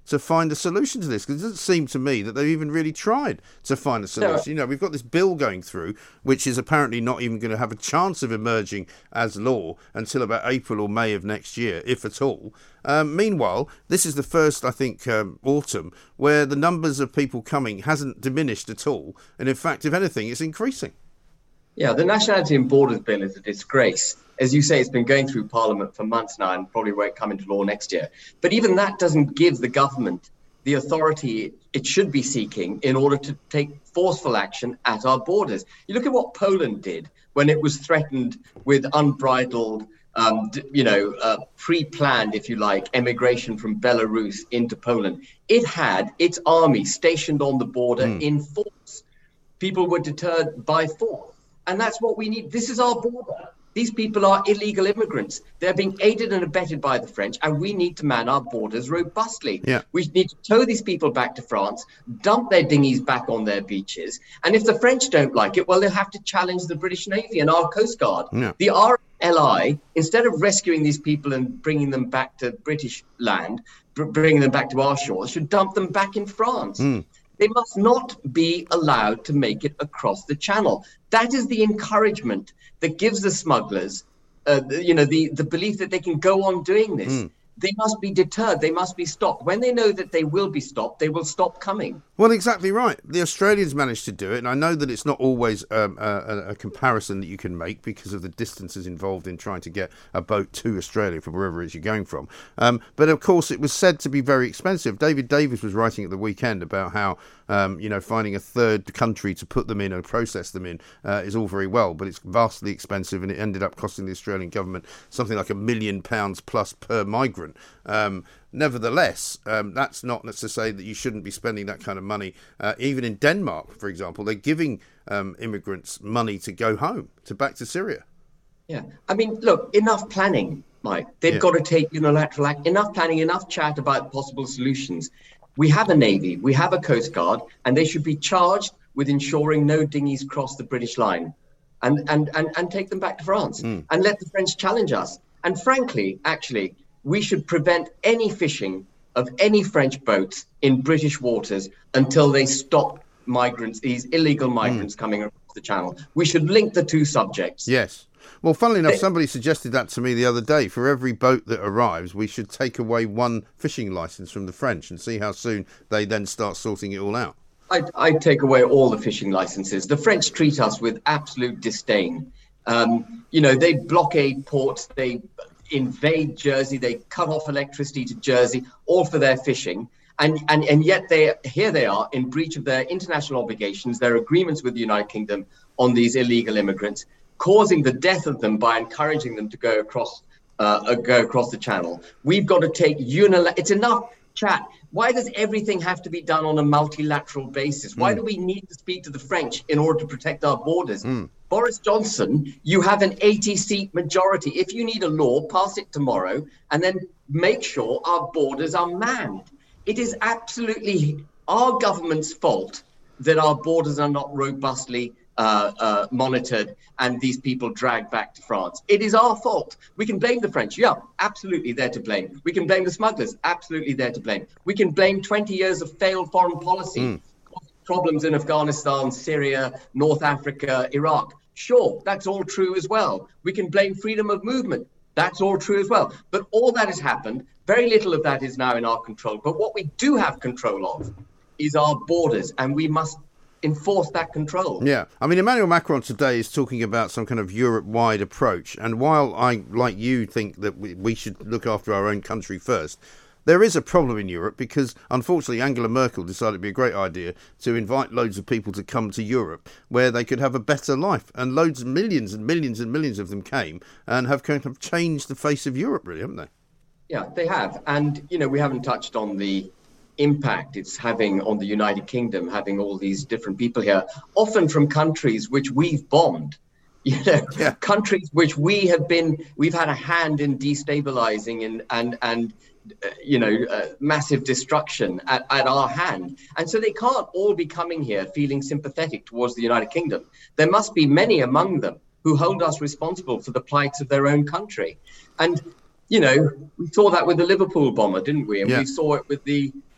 to find a solution to this? Because it doesn't seem to me that they've even really tried to find a solution. No. You know, we've got this bill going through, which is apparently not even going to have a chance of emerging as law until about April or May of next year, if at all. Um, meanwhile, this is the first, I think, um, autumn where the numbers of people coming hasn't diminished at all. And in fact, if anything, it's increasing. Yeah, the Nationality and Borders Bill is a disgrace. As you say, it's been going through Parliament for months now and probably won't come into law next year. But even that doesn't give the government the authority it should be seeking in order to take forceful action at our borders. You look at what Poland did when it was threatened with unbridled, um, you know, uh, pre-planned, if you like, emigration from Belarus into Poland. It had its army stationed on the border mm. in force. People were deterred by force. And that's what we need. This is our border. These people are illegal immigrants. They're being aided and abetted by the French, and we need to man our borders robustly. Yeah. We need to tow these people back to France, dump their dinghies back on their beaches. And if the French don't like it, well, they'll have to challenge the British Navy and our Coast Guard. Yeah. The R L I, instead of rescuing these people and bringing them back to British land, br- bringing them back to our shores, should dump them back in France. Mm. They must not be allowed to make it across the channel. That is the encouragement that gives the smugglers, uh, you know, the, the belief that they can go on doing this. Mm. They must be deterred. They must be stopped. When they know that they will be stopped, they will stop coming. Well, exactly right. The Australians managed to do it, and I know that it's not always um, a, a comparison that you can make because of the distances involved in trying to get a boat to Australia from wherever it is you're going from. Um, but, of course, it was said to be very expensive. David Davis was writing at the weekend about how, um, you know, finding a third country to put them in and process them in uh, is all very well, but it's vastly expensive, and it ended up costing the Australian government something like a million pounds plus per migrant. Um, nevertheless, um, that's not to say that you shouldn't be spending that kind of money. Uh, even in Denmark, for example, they're giving um, immigrants money to go home, to back to Syria. Yeah, I mean, look, enough planning, Mike. They've yeah. got to take unilateral act. Enough planning, enough chat about possible solutions. We have a Navy, we have a Coast Guard, and they should be charged with ensuring no dinghies cross the British line and, and, and, and take them back to France mm. and let the French challenge us. And frankly, actually, we should prevent any fishing of any French boats in British waters until they stop migrants, these illegal migrants mm. coming across the channel. We should link the two subjects. Yes. Well, funnily enough, somebody suggested that to me the other day. For every boat that arrives, we should take away one fishing licence from the French and see how soon they then start sorting it all out. I'd, I'd take away all the fishing licences. The French treat us with absolute disdain. Um, you know, they blockade ports, they invade Jersey, they cut off electricity to Jersey, all for their fishing. And, and, and yet they here they are in breach of their international obligations, their agreements with the United Kingdom on these illegal immigrants, causing the death of them by encouraging them to go across uh, go across the channel. We've got to take unilateral. It's enough chat. Why does everything have to be done on a multilateral basis? Why mm. do we need to speak to the French in order to protect our borders? Mm. Boris Johnson, you have an eighty-seat majority. If you need a law, pass it tomorrow and then make sure our borders are manned. It is absolutely our government's fault that our borders are not robustly uh, uh, monitored and these people dragged back to France. It is our fault. We can blame the French. Yeah, absolutely, they're to blame. We can blame the smugglers. Absolutely, they're to blame. We can blame twenty years of failed foreign policy. Mm. Problems in Afghanistan, Syria, North Africa, Iraq. Sure, that's all true as well. We can blame freedom of movement. That's all true as well. But all that has happened, very little of that is now in our control. But what we do have control of is our borders, and we must enforce that control. Yeah. I mean, Emmanuel Macron today is talking about some kind of Europe-wide approach. And while I, like you, think that we, we should look after our own country first, there is a problem in Europe because, unfortunately, Angela Merkel decided it'd be a great idea to invite loads of people to come to Europe where they could have a better life. And loads, millions and millions and millions of them came and have kind of changed the face of Europe, really, haven't they? Yeah, they have. And, you know, we haven't touched on the impact it's having on the United Kingdom, having all these different people here, often from countries which we've bombed. You know, yeah. countries which we have been, we've had a hand in destabilizing and, and, and, Uh, you know, uh, massive destruction at, at our hand. And so they can't all be coming here feeling sympathetic towards the United Kingdom. There must be many among them who hold us responsible for the plights of their own country. And, you know, we saw that with the Liverpool bomber, didn't we? And yeah. we saw it with the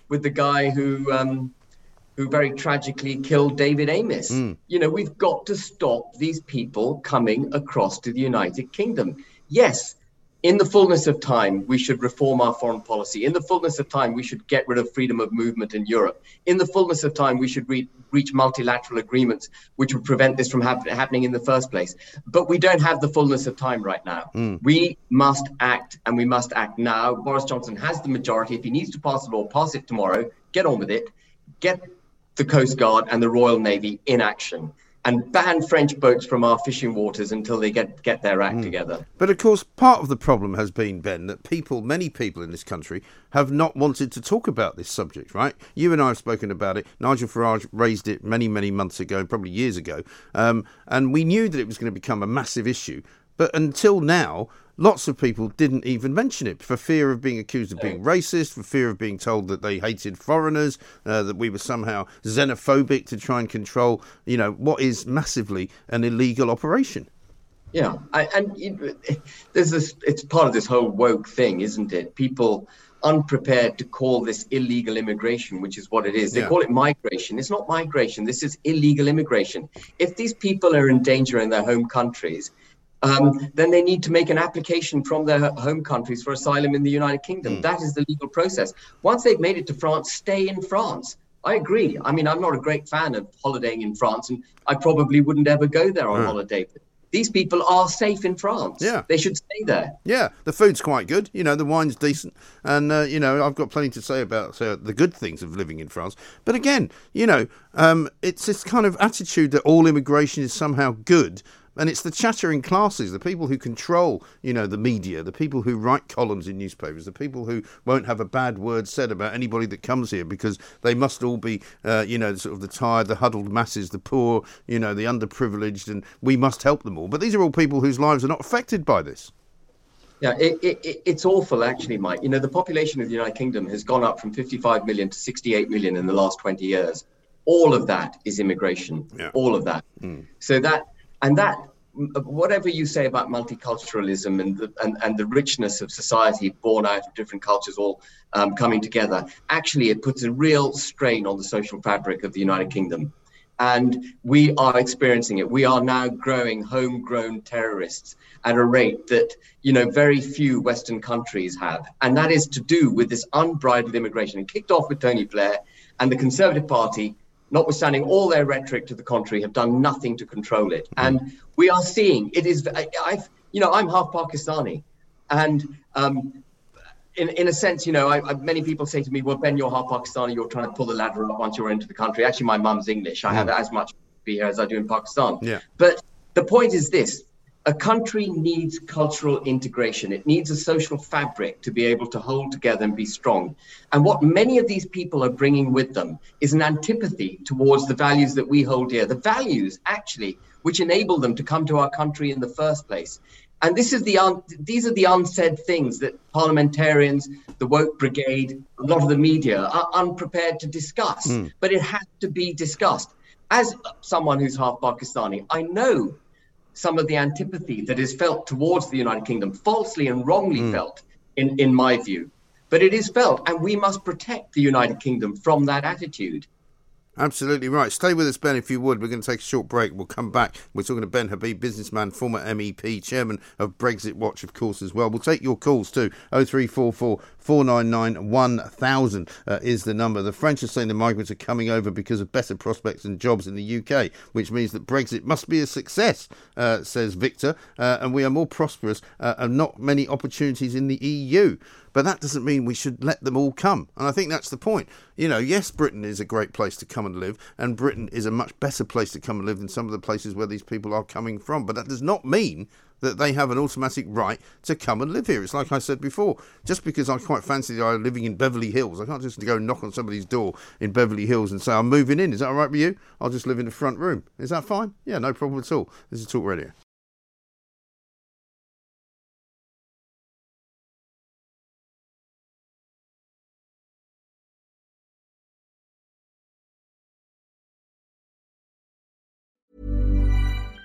with the guy who um, who very tragically killed David Amis. Mm. You know, we've got to stop these people coming across to the United Kingdom. Yes, in the fullness of time, we should reform our foreign policy. In the fullness of time, we should get rid of freedom of movement in Europe. In the fullness of time, we should re- reach multilateral agreements which would prevent this from hap- happening in the first place. But we don't have the fullness of time right now. Mm. We must act, and we must act now. Boris Johnson has the majority. If he needs to pass a law, pass it tomorrow. Get on with it. Get the Coast Guard and the Royal Navy in action, and ban French boats from our fishing waters until they get, get their act mm. together. But of course, part of the problem has been, Ben, that people, many people in this country have not wanted to talk about this subject, right? You and I have spoken about it. Nigel Farage raised it many, many months ago, probably years ago. Um, and we knew that it was going to become a massive issue. But until now, lots of people didn't even mention it for fear of being accused of being racist, for fear of being told that they hated foreigners, uh, that we were somehow xenophobic to try and control, you know, what is massively an illegal operation. Yeah, I, and it, there's this, it's part of this whole woke thing, isn't it? People unprepared to call this illegal immigration, which is what it is. They yeah. call it migration. It's not migration. This is illegal immigration. If these people are in danger in their home countries, Um, then they need to make an application from their home countries for asylum in the United Kingdom. Mm. That is the legal process. Once they've made it to France, stay in France. I agree. I mean, I'm not a great fan of holidaying in France, and I probably wouldn't ever go there on mm. holiday. But these people are safe in France. Yeah. They should stay there. Yeah, the food's quite good. You know, the wine's decent. And, uh, you know, I've got plenty to say about uh, the good things of living in France. But again, you know, um, it's this kind of attitude that all immigration is somehow good. And it's the chattering classes, the people who control, you know, the media, the people who write columns in newspapers, the people who won't have a bad word said about anybody that comes here because they must all be, uh, you know, sort of the tired, the huddled masses, the poor, you know, the underprivileged, and we must help them all. But these are all people whose lives are not affected by this. Yeah, it, it, it's awful, actually, Mike. You know, the population of the United Kingdom has gone up from fifty-five million to sixty-eight million in the last twenty years. All of that is immigration. Yeah. All of that. Mm. So that... And that, whatever you say about multiculturalism and the, and, and the richness of society born out of different cultures all um, coming together, actually it puts a real strain on the social fabric of the United Kingdom. And we are experiencing it. We are now growing homegrown terrorists at a rate that, you know, very few Western countries have. And that is to do with this unbridled immigration. It kicked off with Tony Blair, and the Conservative Party, notwithstanding all their rhetoric to the contrary, have done nothing to control it. And we are seeing it is, I, I've, you know, I'm half Pakistani. And um, in, in a sense, you know, I, I, many people say to me, well, Ben, you're half Pakistani, you're trying to pull the ladder up once you're into the country. Actually, my mum's English. I have as much to be here as I do in Pakistan. Yeah. But the point is this. A country needs cultural integration. It needs a social fabric to be able to hold together and be strong. And what many of these people are bringing with them is an antipathy towards the values that we hold dear, the values, actually, which enable them to come to our country in the first place. And this is the un- these are the unsaid things that parliamentarians, the woke brigade, a lot of the media are unprepared to discuss. Mm. But it has to be discussed. As someone who's half Pakistani, I know some of the antipathy that is felt towards the United Kingdom, falsely and wrongly mm. felt, in, in my view. But it is felt, and we must protect the United Kingdom from that attitude. Absolutely right. Stay with us, Ben, if you would. We're going to take a short break. We'll come back. We're talking to Ben Habib, businessman, former M E P, chairman of Brexit Watch, of course, as well. We'll take your calls too. oh three four four, four nine nine, one thousand uh, is the number. The French are saying the migrants are coming over because of better prospects and jobs in the U K, which means that Brexit must be a success, uh, says Victor, uh, and we are more prosperous uh, and not many opportunities in the E U. But that doesn't mean we should let them all come. And I think that's the point. You know, yes, Britain is a great place to come and live, and Britain is a much better place to come and live than some of the places where these people are coming from. But that does not mean that they have an automatic right to come and live here. It's like I said before, just because I quite fancy the idea of living in Beverly Hills, I can't just go knock on somebody's door in Beverly Hills and say, I'm moving in. Is that all right with you? I'll just live in the front room. Is that fine? Yeah, no problem at all. This is Talk Radio.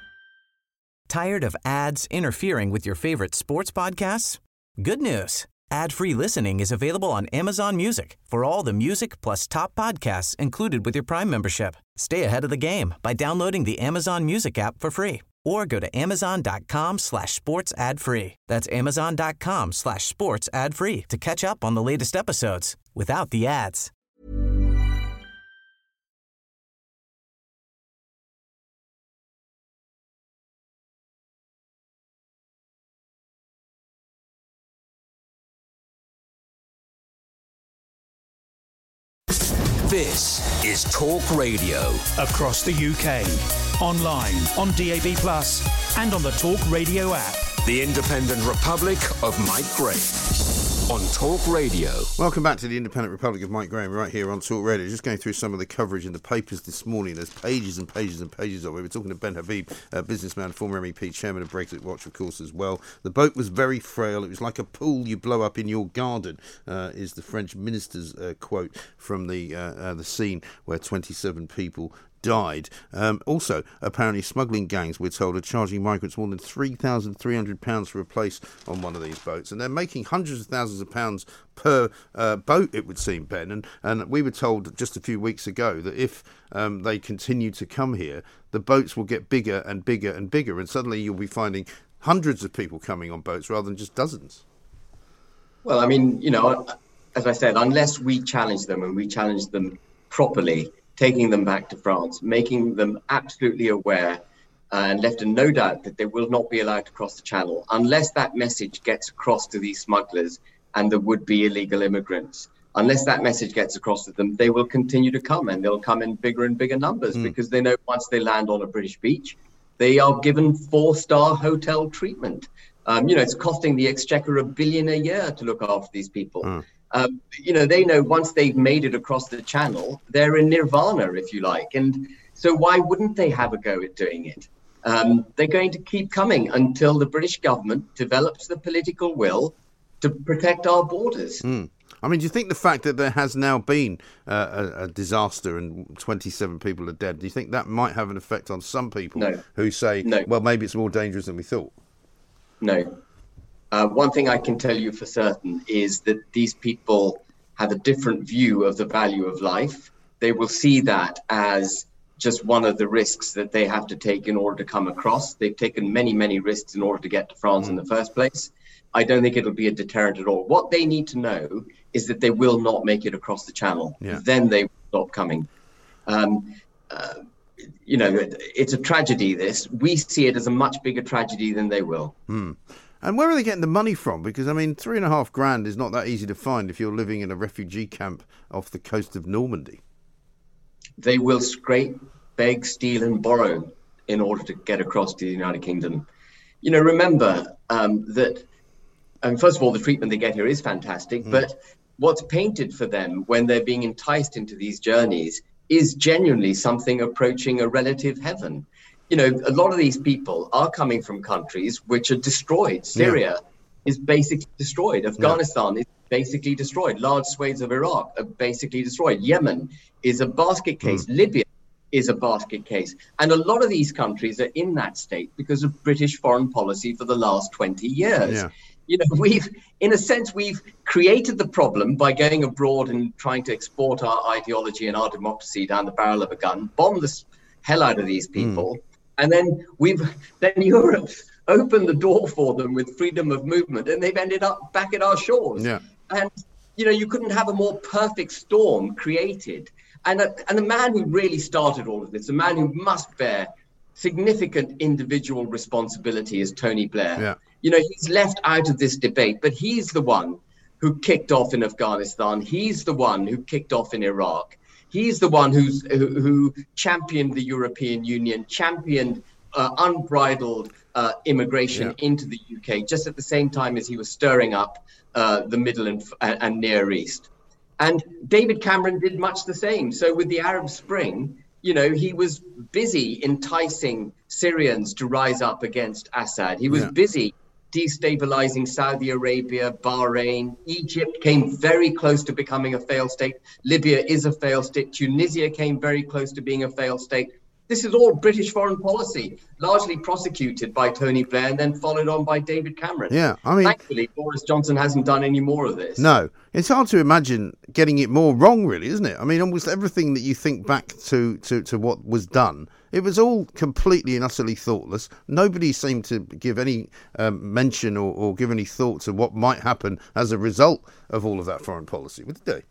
Tired of ads interfering with your favorite sports podcasts? Good news. Ad-free listening is available on Amazon Music for all the music plus top podcasts included with your Prime membership. Stay ahead of the game by downloading the Amazon Music app for free or go to amazon.com slash sports ad free. That's amazon.com slash sports ad free to catch up on the latest episodes without the ads. This is Talk Radio. Across the U K, online, on D A B Plus, and on the Talk Radio app. The Independent Republic of Mike Graham on Talk Radio. Welcome back to the Independent Republic of Mike Graham right here on Talk Radio. Just going through some of the coverage in the papers this morning. There's pages and pages and pages of it. We're talking to Ben Habib, a businessman, former M E P, chairman of Brexit Watch, of course, as well. The boat was very frail. It was like a pool you blow up in your garden, uh, is the French minister's uh, quote from the, uh, uh, the scene where twenty-seven people died. Um, also, apparently smuggling gangs, we're told, are charging migrants more than three thousand three hundred pounds for a place on one of these boats. And they're making hundreds of thousands of pounds per uh, boat, it would seem, Ben. And, and we were told just a few weeks ago that if um, they continue to come here, the boats will get bigger and bigger and bigger. And suddenly you'll be finding hundreds of people coming on boats rather than just dozens. Well, I mean, you know, as I said, unless we challenge them and we challenge them properly, taking them back to France, making them absolutely aware uh, and left in no doubt that they will not be allowed to cross the channel unless that message gets across to these smugglers and the would-be illegal immigrants. Unless that message gets across to them, they will continue to come, and they'll come in bigger and bigger numbers mm. because they know once they land on a British beach, they are given four-star hotel treatment. Um, you know, it's costing the Exchequer a billion a year to look after these people. Mm. Um, you know, they know once they've made it across the channel, they're in nirvana, if you like. And so why wouldn't they have a go at doing it? Um, they're going to keep coming until the British government develops the political will to protect our borders. Mm. I mean, do you think the fact that there has now been uh, a, a disaster and twenty-seven people are dead, do you think that might have an effect on some people no. who say, no. well, maybe it's more dangerous than we thought? No. Uh, one thing I can tell you for certain is that these people have a different view of the value of life. They will see that as just one of the risks that they have to take in order to come across. They've taken many, many risks in order to get to France mm. in the first place. I don't think it'll be a deterrent at all. What they need to know is that they will not make it across the channel. Yeah. Then they will stop coming. Um, uh, you know, it's a tragedy, this. We see it as a much bigger tragedy than they will. Mm. And where are they getting the money from? Because, I mean, three and a half grand is not that easy to find if you're living in a refugee camp off the coast of Normandy. They will scrape, beg, steal and borrow in order to get across to the United Kingdom. You know, remember um, that, and first of all, the treatment they get here is fantastic, mm. but what's painted for them when they're being enticed into these journeys is genuinely something approaching a relative heaven. You know, a lot of these people are coming from countries which are destroyed. Syria yeah. is basically destroyed. Afghanistan yeah. is basically destroyed. Large swathes of Iraq are basically destroyed. Yemen is a basket case. Mm. Libya is a basket case. And a lot of these countries are in that state because of British foreign policy for the last twenty years. Yeah. You know, we've, in a sense, we've created the problem by going abroad and trying to export our ideology and our democracy down the barrel of a gun, bomb the hell out of these people. Mm. And then we've then Europe opened the door for them with freedom of movement, and they've ended up back at our shores. Yeah. And you know, you couldn't have a more perfect storm created. And a, and the man who really started all of this, a man who must bear significant individual responsibility, is Tony Blair. Yeah. You know, he's left out of this debate, but he's the one who kicked off in Afghanistan. He's the one who kicked off in Iraq. He's the one who's, who, who championed the European Union, championed uh, unbridled uh, immigration yeah. into the U K, just at the same time as he was stirring up uh, the Middle and, and Near East. And David Cameron did much the same. So with the Arab Spring, you know, he was busy enticing Syrians to rise up against Assad. He was yeah. busy destabilizing Saudi Arabia, Bahrain. Egypt came very close to becoming a failed state. Libya is a failed state. Tunisia came very close to being a failed state. This is all British foreign policy, largely prosecuted by Tony Blair and then followed on by David Cameron. Yeah, I mean, thankfully, Boris Johnson hasn't done any more of this. No, it's hard to imagine getting it more wrong, really, isn't it? I mean, almost everything that you think back to, to, to what was done, it was all completely and utterly thoughtless. Nobody seemed to give any um, mention or, or give any thought to what might happen as a result of all of that foreign policy, did they?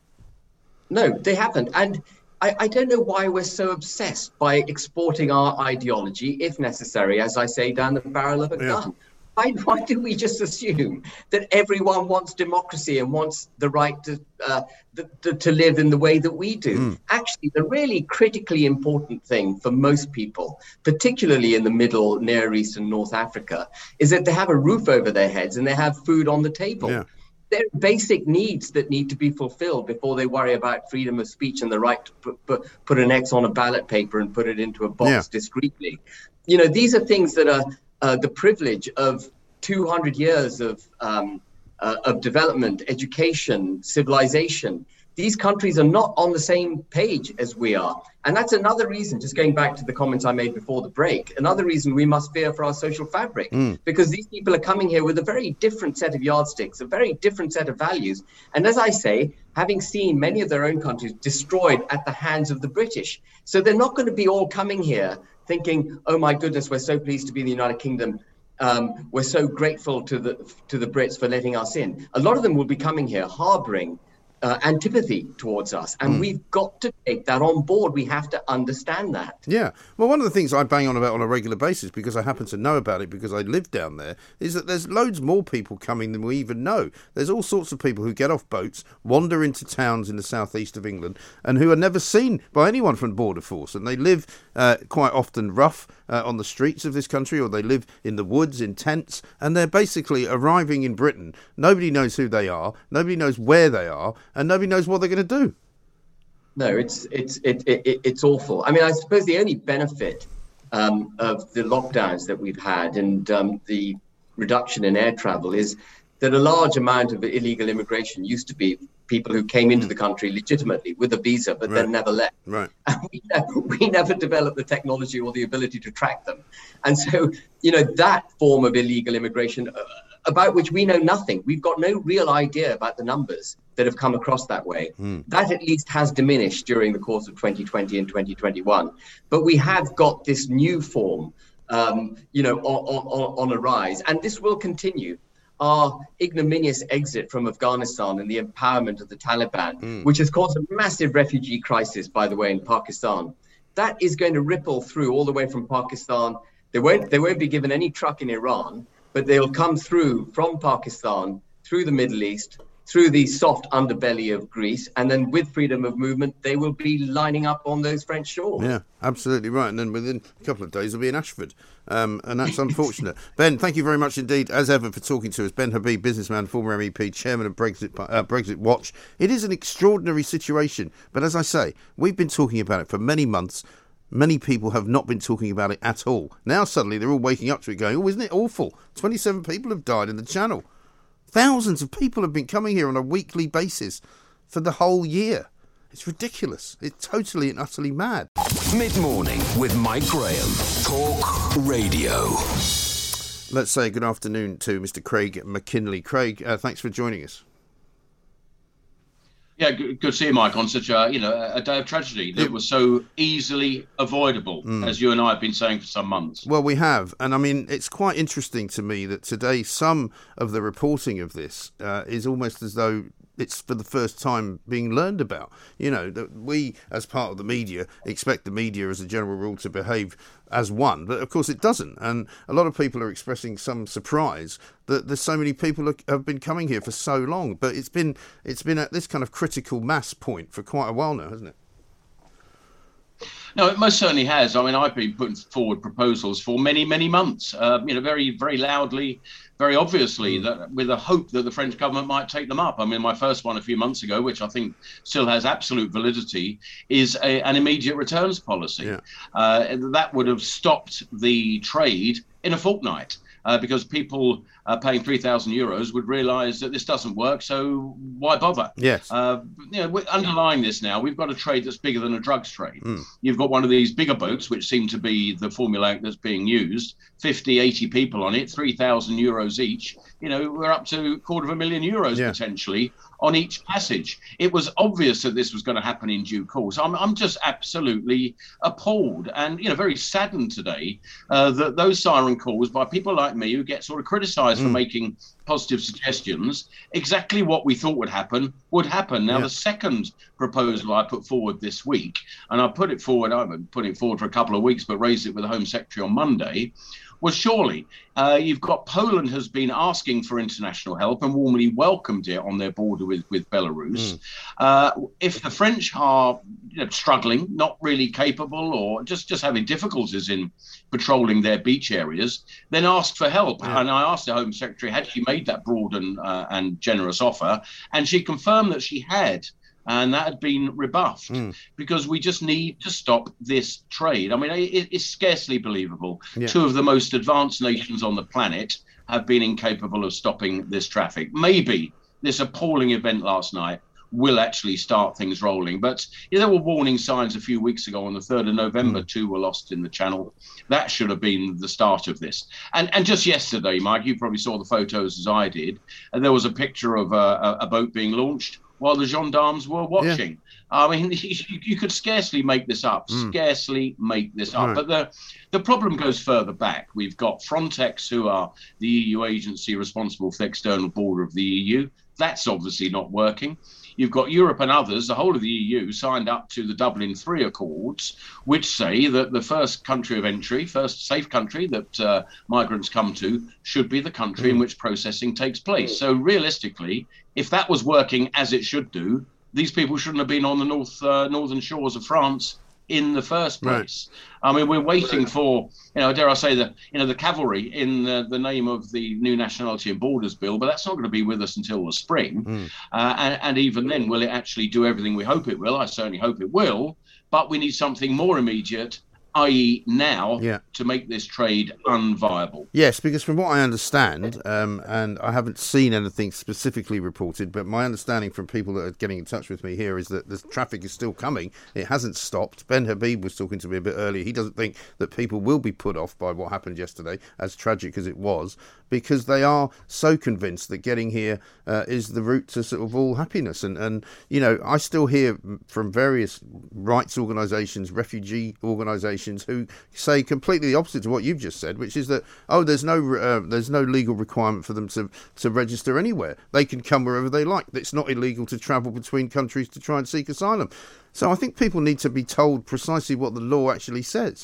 No, they haven't. And I, I don't know why we're so obsessed by exporting our ideology, if necessary, as I say, down the barrel of a Yeah. gun. Why, why do we just assume that everyone wants democracy and wants the right to uh, the, the, to live in the way that we do? Mm. Actually, the really critically important thing for most people, particularly in the Middle, Near East and North Africa, is that they have a roof over their heads and they have food on the table. Yeah. They're basic needs that need to be fulfilled before they worry about freedom of speech and the right to put, put, put an X on a ballot paper and put it into a box Yeah. discreetly. You know, these are things that are uh, the privilege of two hundred years of um, uh, of development, education, civilization. These countries are not on the same page as we are. And that's another reason, just going back to the comments I made before the break, another reason we must fear for our social fabric, mm. because these people are coming here with a very different set of yardsticks, a very different set of values. And as I say, having seen many of their own countries destroyed at the hands of the British. So they're not going to be all coming here thinking, oh, my goodness, we're so pleased to be in the United Kingdom. Um, we're so grateful to the to the Brits for letting us in. A lot of them will be coming here harboring Uh, antipathy towards us, and mm. we've got to take that on board. We have to understand that. Yeah, well, one of the things I bang on about on a regular basis, because I happen to know about it because I live down there, is that there's loads more people coming than we even know. There's all sorts of people who get off boats, wander into towns in the southeast of England, and who are never seen by anyone from Border Force, and they live uh, quite often rough uh, on the streets of this country, or they live in the woods in tents, and they're basically arriving in Britain. Nobody knows who they are, nobody knows where they are, and nobody knows what they're going to do. No, it's it's it, it, it's awful. I mean, I suppose the only benefit um, of the lockdowns that we've had and um, the reduction in air travel is that a large amount of illegal immigration used to be people who came into the country legitimately with a visa, but right. then never left. Right. And we, never, we never developed the technology or the ability to track them. And so, you know, that form of illegal immigration, uh, about which we know nothing. We've got no real idea about the numbers that have come across that way. Mm. That at least has diminished during the course of twenty twenty and twenty twenty-one. But we have got this new form, um, you know, on, on, on a rise. And this will continue. Our ignominious exit from Afghanistan and the empowerment of the Taliban, mm. which has caused a massive refugee crisis, by the way, in Pakistan, that is going to ripple through all the way from Pakistan. They won't, they won't be given any truck in Iran, but they'll come through from Pakistan, through the Middle East, through the soft underbelly of Greece, and then with freedom of movement, they will be lining up on those French shores. Yeah, absolutely right. And then within a couple of days, they'll be in Ashford. Um, and that's unfortunate. Ben, thank you very much indeed, as ever, for talking to us. Ben Habib, businessman, former M E P, chairman of Brexit, uh, Brexit Watch. It is an extraordinary situation. But as I say, we've been talking about it for many months. Many people have not been talking about it at all. Now suddenly they're all waking up to it going, oh, isn't it awful? twenty-seven people have died in the Channel. Thousands of people have been coming here on a weekly basis for the whole year. It's ridiculous. It's totally and utterly mad. Mid-morning with Mike Graham. Talk Radio. Let's say good afternoon to Mister Craig McKinley. Craig, uh, thanks for joining us. Yeah, good, good to see you, Mike, on such a, you know, a day of tragedy that was so easily avoidable, mm. as you and I have been saying for some months. Well, we have. And I mean, it's quite interesting to me that today some of the reporting of this uh, is almost as though it's for the first time being learned about. You know, that we, as part of the media, expect the media as a general rule to behave as one, but of course it doesn't. And a lot of people are expressing some surprise that there's so many people have been coming here for so long. But it's been it's been at this kind of critical mass point for quite a while now, hasn't it? No, it most certainly has. I mean, I've been putting forward proposals for many, many months, uh, you know, very, very loudly, very obviously, mm. that with a hope that the French government might take them up. I mean, my first one a few months ago, which I think still has absolute validity, is a, an immediate returns policy. Yeah. Uh, that would have stopped the trade in a fortnight. Uh, because people uh, paying three thousand euros would realise that this doesn't work, so why bother? Yes. Uh, you know, we're underlying this now, we've got a trade that's bigger than a drugs trade. Mm. You've got one of these bigger boats, which seem to be the formula that's being used, fifty, eighty people on it, three thousand euros each. You know, we're up to a quarter of a million euros yeah. potentially on each passage. It was obvious that this was going to happen in due course. I'm, I'm just absolutely appalled and, you know, very saddened today uh, that those siren calls by people like me who get sort of criticised mm. for making positive suggestions, exactly what we thought would happen would happen. Now, yeah. the second proposal I put forward this week, and I put it forward, I've been putting it forward for a couple of weeks, but raised it with the Home Secretary on Monday, was surely uh, you've got Poland has been asking for international help and warmly welcomed it on their border with, with Belarus. Mm. Uh, if the French are you know, struggling, not really capable or just, just having difficulties in patrolling their beach areas, then ask for help. Yeah. And I asked the Home Secretary, had she made that broad and, uh, and generous offer? And she confirmed that she had. And that had been rebuffed mm. because we just need to stop this trade. I mean, it, it's scarcely believable. Yeah. Two of the most advanced nations on the planet have been incapable of stopping this traffic. Maybe this appalling event last night will actually start things rolling. But you know, there were warning signs a few weeks ago on the third of November, mm. two were lost in the Channel. That should have been the start of this. And and just yesterday, Mike, you probably saw the photos as I did, and there was a picture of a, a boat being launched while the gendarmes were watching. Yeah. I mean, you, you could scarcely make this up, mm. scarcely make this up. Right. But the, the problem goes further back. We've got Frontex, who are the E U agency responsible for the external border of the E U. That's obviously not working. You've got Europe and others, the whole of the E U, signed up to the Dublin three Accords, which say that the first country of entry, first safe country that uh, migrants come to, should be the country mm. in which processing takes place. So realistically, if that was working as it should do, these people shouldn't have been on the north uh, northern shores of France in the first place. Right. I mean, we're waiting for, you know, dare I say, the you know the cavalry in the, the name of the new Nationality and Borders Bill, but that's not going to be with us until the spring. Mm. Uh, and, and even then, will it actually do everything we hope it will? I certainly hope it will. But we need something more immediate, that is now, yeah. to make this trade unviable. Yes, because from what I understand, um, and I haven't seen anything specifically reported, but my understanding from people that are getting in touch with me here is that the traffic is still coming. It hasn't stopped. Ben Habib was talking to me a bit earlier. He doesn't think that people will be put off by what happened yesterday, as tragic as it was, because they are so convinced that getting here uh, is the route to sort of all happiness. And, and, you know, I still hear from various rights organisations, refugee organisations, who say completely the opposite to what you've just said, which is that, oh, there's no uh, there's no legal requirement for them to, to register anywhere. They can come wherever they like. It's not illegal to travel between countries to try and seek asylum. So I think people need to be told precisely what the law actually says.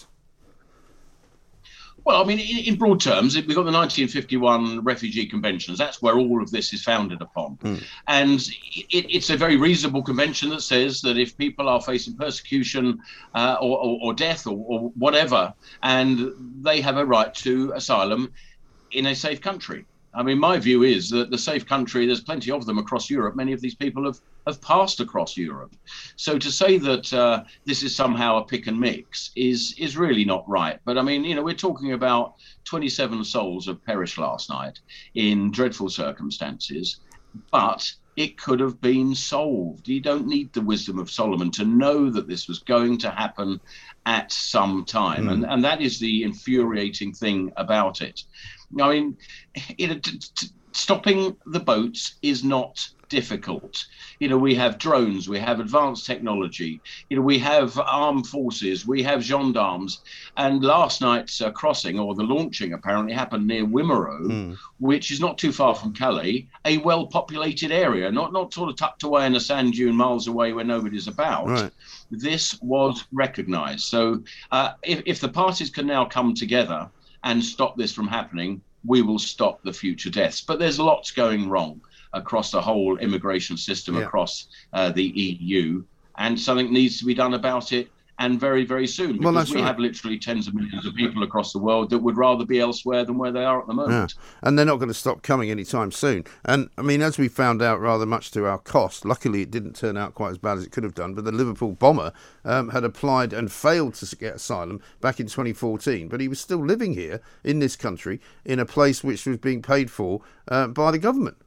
Well, I mean, in, in broad terms, we've got the nineteen fifty-one Refugee Conventions. That's where all of this is founded upon. Mm. And it, it's a very reasonable convention that says that if people are facing persecution uh, or, or, or death or, or whatever, and they have a right to asylum in a safe country. I mean, my view is that the safe country, there's plenty of them across Europe. Many of these people have, have passed across Europe. So to say that uh, this is somehow a pick and mix is is really not right. But I mean, you know, we're talking about twenty-seven souls have perished last night in dreadful circumstances, but it could have been solved. You don't need the wisdom of Solomon to know that this was going to happen at some time. Mm. And, and that is the infuriating thing about it. I mean, it, t- t- stopping the boats is not difficult. You know, we have drones, we have advanced technology, you know, we have armed forces, we have gendarmes. And last night's uh, crossing, or the launching apparently happened near Wimereux, mm. which is not too far from Calais, a well-populated area, not, not sort of tucked away in a sand dune miles away where nobody's about. Right. This was recognised. So uh, if, if the parties can now come together and stop this from happening, we will stop the future deaths. But there's lots going wrong across the whole immigration system, yeah. across uh, the E U, and something needs to be done about it and very, very soon. Because well, that's we right. have literally tens of millions of people across the world that would rather be elsewhere than where they are at the moment. Yeah. And they're not going to stop coming anytime soon. And, I mean, as we found out rather much to our cost, luckily it didn't turn out quite as bad as it could have done, but the Liverpool bomber um, had applied and failed to get asylum back in twenty fourteen. But he was still living here in this country in a place which was being paid for uh, by the government.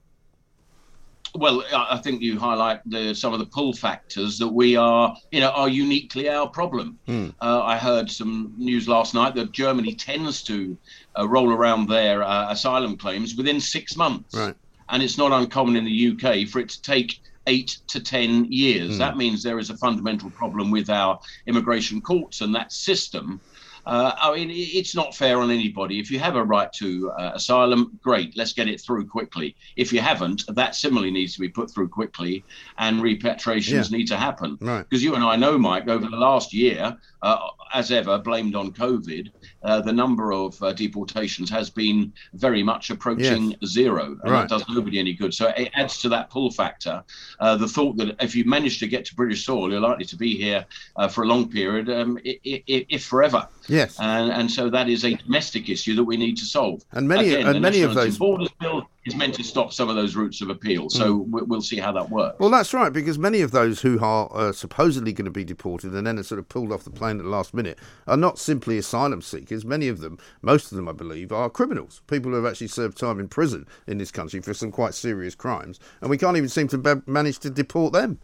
Well, I think you highlight the, some of the pull factors that we are, you know, are uniquely our problem. Mm. Uh, I heard some news last night that Germany tends to uh, roll around their uh, asylum claims within six months. Right. And it's not uncommon in the U K for it to take eight to ten years. Mm. That means there is a fundamental problem with our immigration courts and that system. Uh, I mean, it's not fair on anybody. If you have a right to uh, asylum, great, let's get it through quickly. If you haven't, that similarly needs to be put through quickly, and repatriations yeah. need to happen. Because right. you and I know, Mike, over the last year, uh, as ever, blamed on COVID, uh, the number of uh, deportations has been very much approaching yes. zero, and right. that does nobody any good. So it adds to that pull factor. Uh, the thought that if you manage to get to British soil, you're likely to be here uh, for a long period, um, if, if forever. Yes, and and so that is a domestic issue that we need to solve. And many Again, and the many of National those Borders Bill is meant to stop some of those routes of appeal. So mm. we'll see how that works. Well, that's right, because many of those who are uh, supposedly going to be deported and then are sort of pulled off the plane at the last minute are not simply asylum seekers. Many of them, most of them, I believe, are criminals. People who have actually served time in prison in this country for some quite serious crimes, and we can't even seem to be- manage to deport them.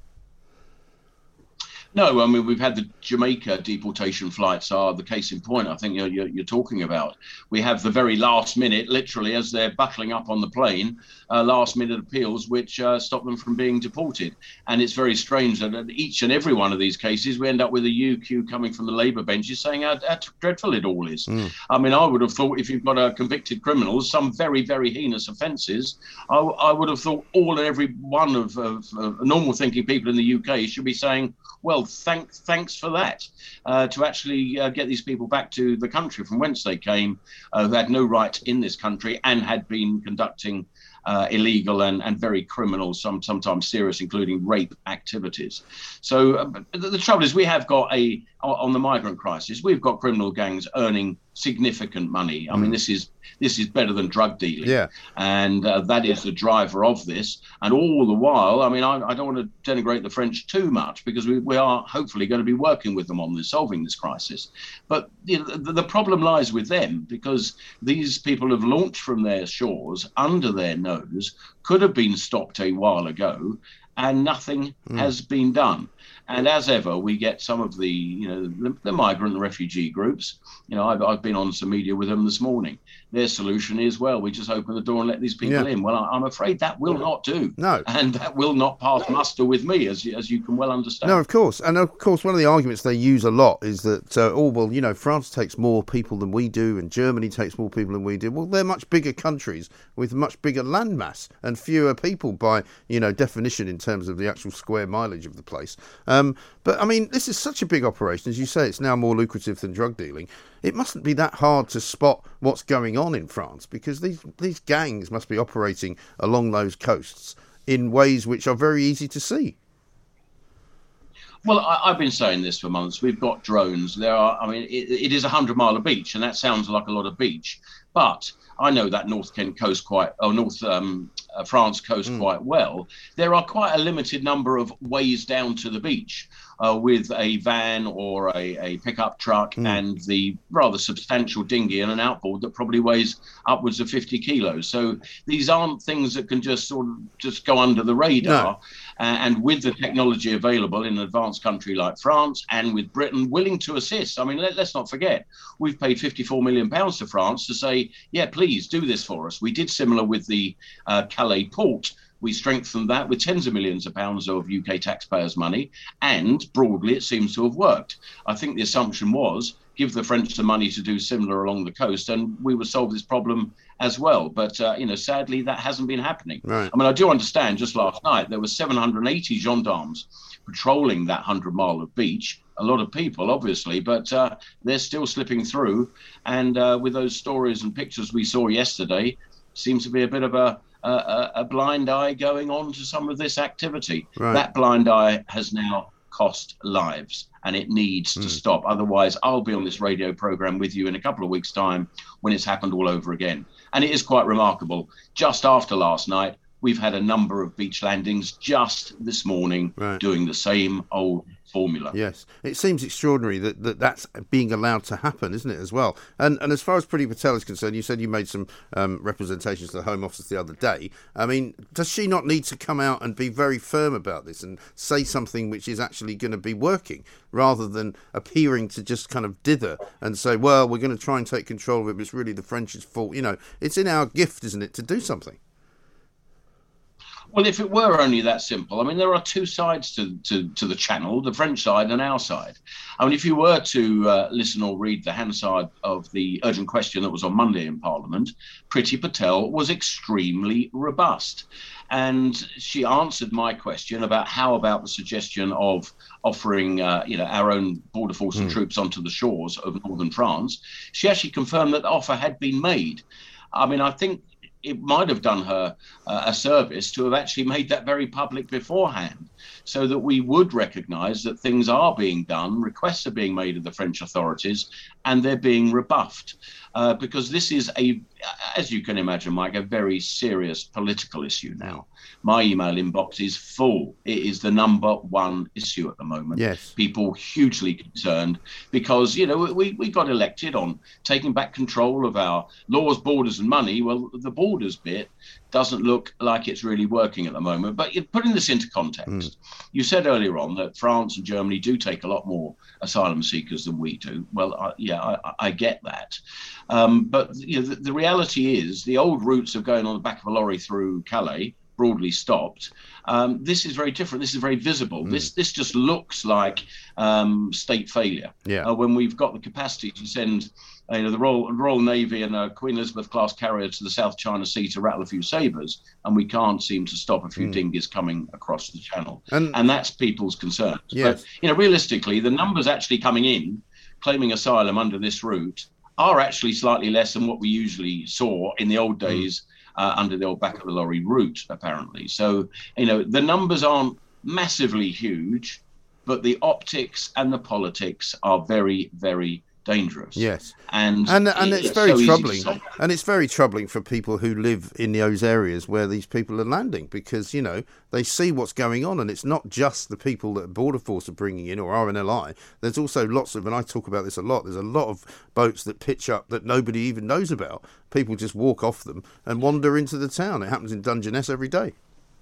No, I mean, we've had the Jamaica deportation flights are the case in point, I think you're, you're, you're talking about. We have the very last minute, literally, as they're buckling up on the plane, uh, last minute appeals which uh, stop them from being deported. And it's very strange that at each and every one of these cases, we end up with a U Q coming from the Labour benches saying how, how dreadful it all is. Mm. I mean, I would have thought if you've got a convicted criminals, some very, very heinous offences, I, I would have thought all and every one of, of, of normal thinking people in the U K should be saying, well, thank, thanks for that, uh, to actually uh, get these people back to the country from whence they came, uh, who had no right in this country and had been conducting uh, illegal and, and very criminal, some sometimes serious, including rape activities. So uh, the, the trouble is we have got a, on the migrant crisis, we've got criminal gangs earning significant money. I mean, this is this is better than drug dealing. Yeah. And uh, that is the driver of this. And all the while, I mean, I, I don't want to denigrate the French too much because we, we are hopefully going to be working with them on this, solving this crisis. But you know, the, the problem lies with them because these people have launched from their shores under their nose, could have been stopped a while ago, and nothing mm. has been done. And as ever, we get some of the, you know, the, the migrant and refugee groups. You know, I've, I've been on some media with them this morning. Their solution is, well, we just open the door and let these people yeah. in. Well, I'm afraid that will not do. No. And that will not pass muster with me, as you, as you can well understand. No, of course. And of course, one of the arguments they use a lot is that, uh, oh, well, you know, France takes more people than we do and Germany takes more people than we do. Well, they're much bigger countries with much bigger landmass and fewer people by, you know, definition in terms of the actual square mileage of the place. Um, but, I mean, this is such a big operation. As you say, it's now more lucrative than drug dealing. It mustn't be that hard to spot what's going on in France because these these gangs must be operating along those coasts in ways which are very easy to see. Well, I, I've been saying this for months. We've got drones. There are, I mean, it, it is a hundred mile of beach, and that sounds like a lot of beach. But I know that North Kent coast quite, or North um, uh, France coast mm. quite well. There are quite a limited number of ways down to the beach. Uh, with a van or a, a pickup truck mm. and the rather substantial dinghy and an outboard that probably weighs upwards of fifty kilos. So these aren't things that can just sort of just go under the radar. No. Uh, and with the technology available in an advanced country like France and with Britain willing to assist, I mean, let, let's not forget, we've paid fifty-four million pounds to France to say, yeah, please do this for us. We did similar with the uh, Calais port. We strengthened that with tens of millions of pounds of U K taxpayers' money, and broadly it seems to have worked. I think the assumption was give the French the money to do similar along the coast and we would solve this problem as well. But, uh, you know, sadly, that hasn't been happening. Right. I mean, I do understand just last night there were seven hundred eighty gendarmes patrolling that hundred mile of beach. A lot of people, obviously, but uh, they're still slipping through. And uh, with those stories and pictures we saw yesterday, seems to be a bit of a A, a blind eye going on to some of this activity. Right. That blind eye has now cost lives, and it needs Mm. to stop. Otherwise, I'll be on this radio program with you in a couple of weeks' time when it's happened all over again. And it is quite remarkable. Just after last night, we've had a number of beach landings just this morning Right. doing the same old formula. Yes, it seems extraordinary that, that that's being allowed to happen, isn't it, as well? And and as far as Priti Patel is concerned, you said you made some um, representations to the Home Office the other day. I mean, does she not need to come out and be very firm about this and say something which is actually going to be working, rather than appearing to just kind of dither and say, well, we're going to try and take control of it, but it's really the French's fault? You know, it's in our gift, isn't it, to do something? Well, if it were only that simple, I mean, there are two sides to, to, to the channel, the French side and our side. I mean, if you were to uh, listen or read the Hansard of the urgent question that was on Monday in Parliament, Priti Patel was extremely robust. And she answered my question about how about the suggestion of offering, uh, you know, our own border force and Mm. troops onto the shores of northern France. She actually confirmed that the offer had been made. I mean, I think it might have done her uh, a service to have actually made that very public beforehand, so that we would recognise that things are being done, requests are being made of the French authorities, and they're being rebuffed. Uh, because this is, a, as you can imagine, Mike, a very serious political issue now. My email inbox is full. It is the number one issue at the moment. Yes. People hugely concerned because, you know, we, we got elected on taking back control of our laws, borders and money. Well, the borders bit doesn't look like it's really working at the moment. But you're putting this into context. Mm. You said earlier on that France and Germany do take a lot more asylum seekers than we do. Well, I, yeah, I, I get that. Um, but you know, the, the reality is the old routes of going on the back of a lorry through Calais broadly stopped. Um, this is very different. This is very visible. Mm. This this just looks like um, state failure. Yeah. Uh, when we've got the capacity to send uh, you know, the Royal, Royal Navy and a Queen Elizabeth class carrier to the South China Sea to rattle a few sabres, and we can't seem to stop a few mm. dinghies coming across the channel. And, and that's people's concerns. Yes. But you know, realistically, the numbers actually coming in, claiming asylum under this route, are actually slightly less than what we usually saw in the old days mm. uh, under the old back of the lorry route, apparently. So, you know, the numbers aren't massively huge, but the optics and the politics are very, very dangerous. Yes. And and, and it's, it's very so troubling. And it's very troubling for people who live in those areas where these people are landing, because, you know, they see what's going on, and it's not just the people that Border Force are bringing in or R N L I. There's also lots of, and I talk about this a lot, there's a lot of boats that pitch up that nobody even knows about. People just walk off them and wander into the town. It happens in Dungeness every day.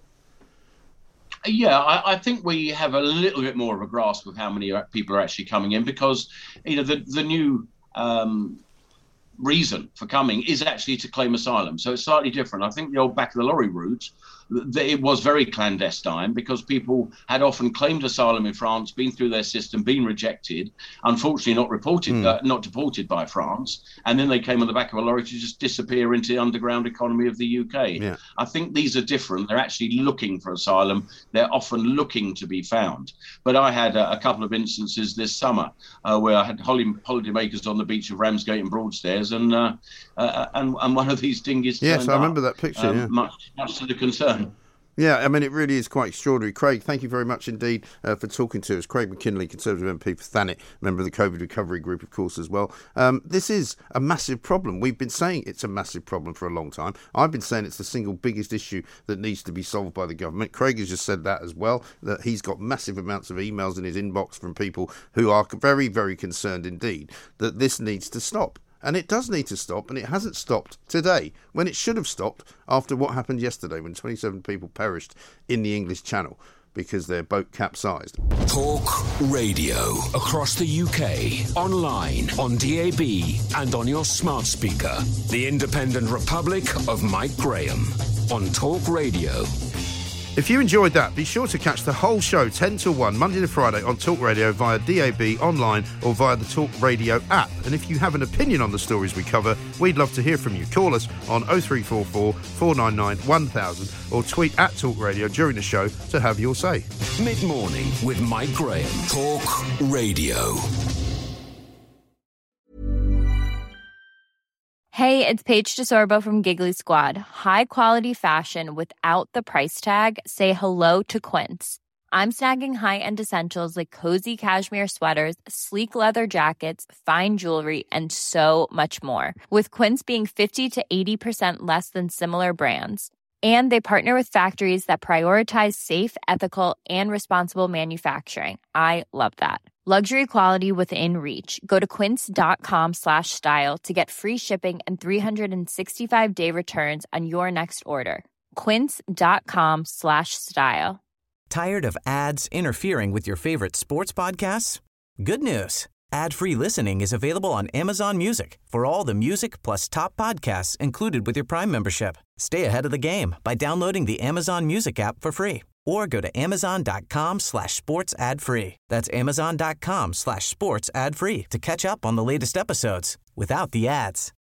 Yeah, I, I think we have a little bit more of a grasp of how many people are actually coming in, because, you know, the, the new um, reason for coming is actually to claim asylum. So it's slightly different. I think the old back of the lorry route, it was very clandestine because people had often claimed asylum in France, been through their system, been rejected, unfortunately not reported, mm. uh, not deported by France, and then they came on the back of a lorry to just disappear into the underground economy of the U K. Yeah. I think these are different. They're actually looking for asylum. They're often looking to be found. But I had a, a couple of instances this summer uh, where I had holidaymakers on the beach of Ramsgate and Broadstairs, and uh, uh, and, and one of these dinghies. Yes, I remember up, that picture. Um, yeah. much, much to the concern. Yeah, I mean, it really is quite extraordinary. Craig, thank you very much indeed uh, for talking to us. Craig McKinley, Conservative M P for Thanet, member of the COVID Recovery Group, of course, as well. Um, this is a massive problem. We've been saying it's a massive problem for a long time. I've been saying it's the single biggest issue that needs to be solved by the government. Craig has just said that as well, that he's got massive amounts of emails in his inbox from people who are very, very concerned indeed that this needs to stop. And it does need to stop, and it hasn't stopped today, when it should have stopped after what happened yesterday, when twenty-seven people perished in the English Channel because their boat capsized. Talk radio across the U K, online, on D A B and on your smart speaker. The Independent Republic of Mike Graham on Talk Radio. If you enjoyed that, be sure to catch the whole show ten till one, Monday to Friday on Talk Radio via D A B, online or via the Talk Radio app. And if you have an opinion on the stories we cover, we'd love to hear from you. Call us on oh three four four, four nine nine, one thousand or tweet at Talk Radio during the show to have your say. Mid-morning with Mike Graham. Talk Radio. Hey, it's Paige DeSorbo from Giggly Squad. High quality fashion without the price tag. Say hello to Quince. I'm snagging high-end essentials like cozy cashmere sweaters, sleek leather jackets, fine jewelry, and so much more. With Quince being fifty to eighty percent less than similar brands. And they partner with factories that prioritize safe, ethical, and responsible manufacturing. I love that. Luxury quality within reach. Go to quince.com slash style to get free shipping and three sixty-five day returns on your next order. Quince.com slash style. Tired of ads interfering with your favorite sports podcasts? Good news. Ad-free listening is available on Amazon Music for all the music plus top podcasts included with your Prime membership. Stay ahead of the game by downloading the Amazon Music app for free or go to amazon.com slash sports ad free. That's amazon.com slash sports ad free to catch up on the latest episodes without the ads.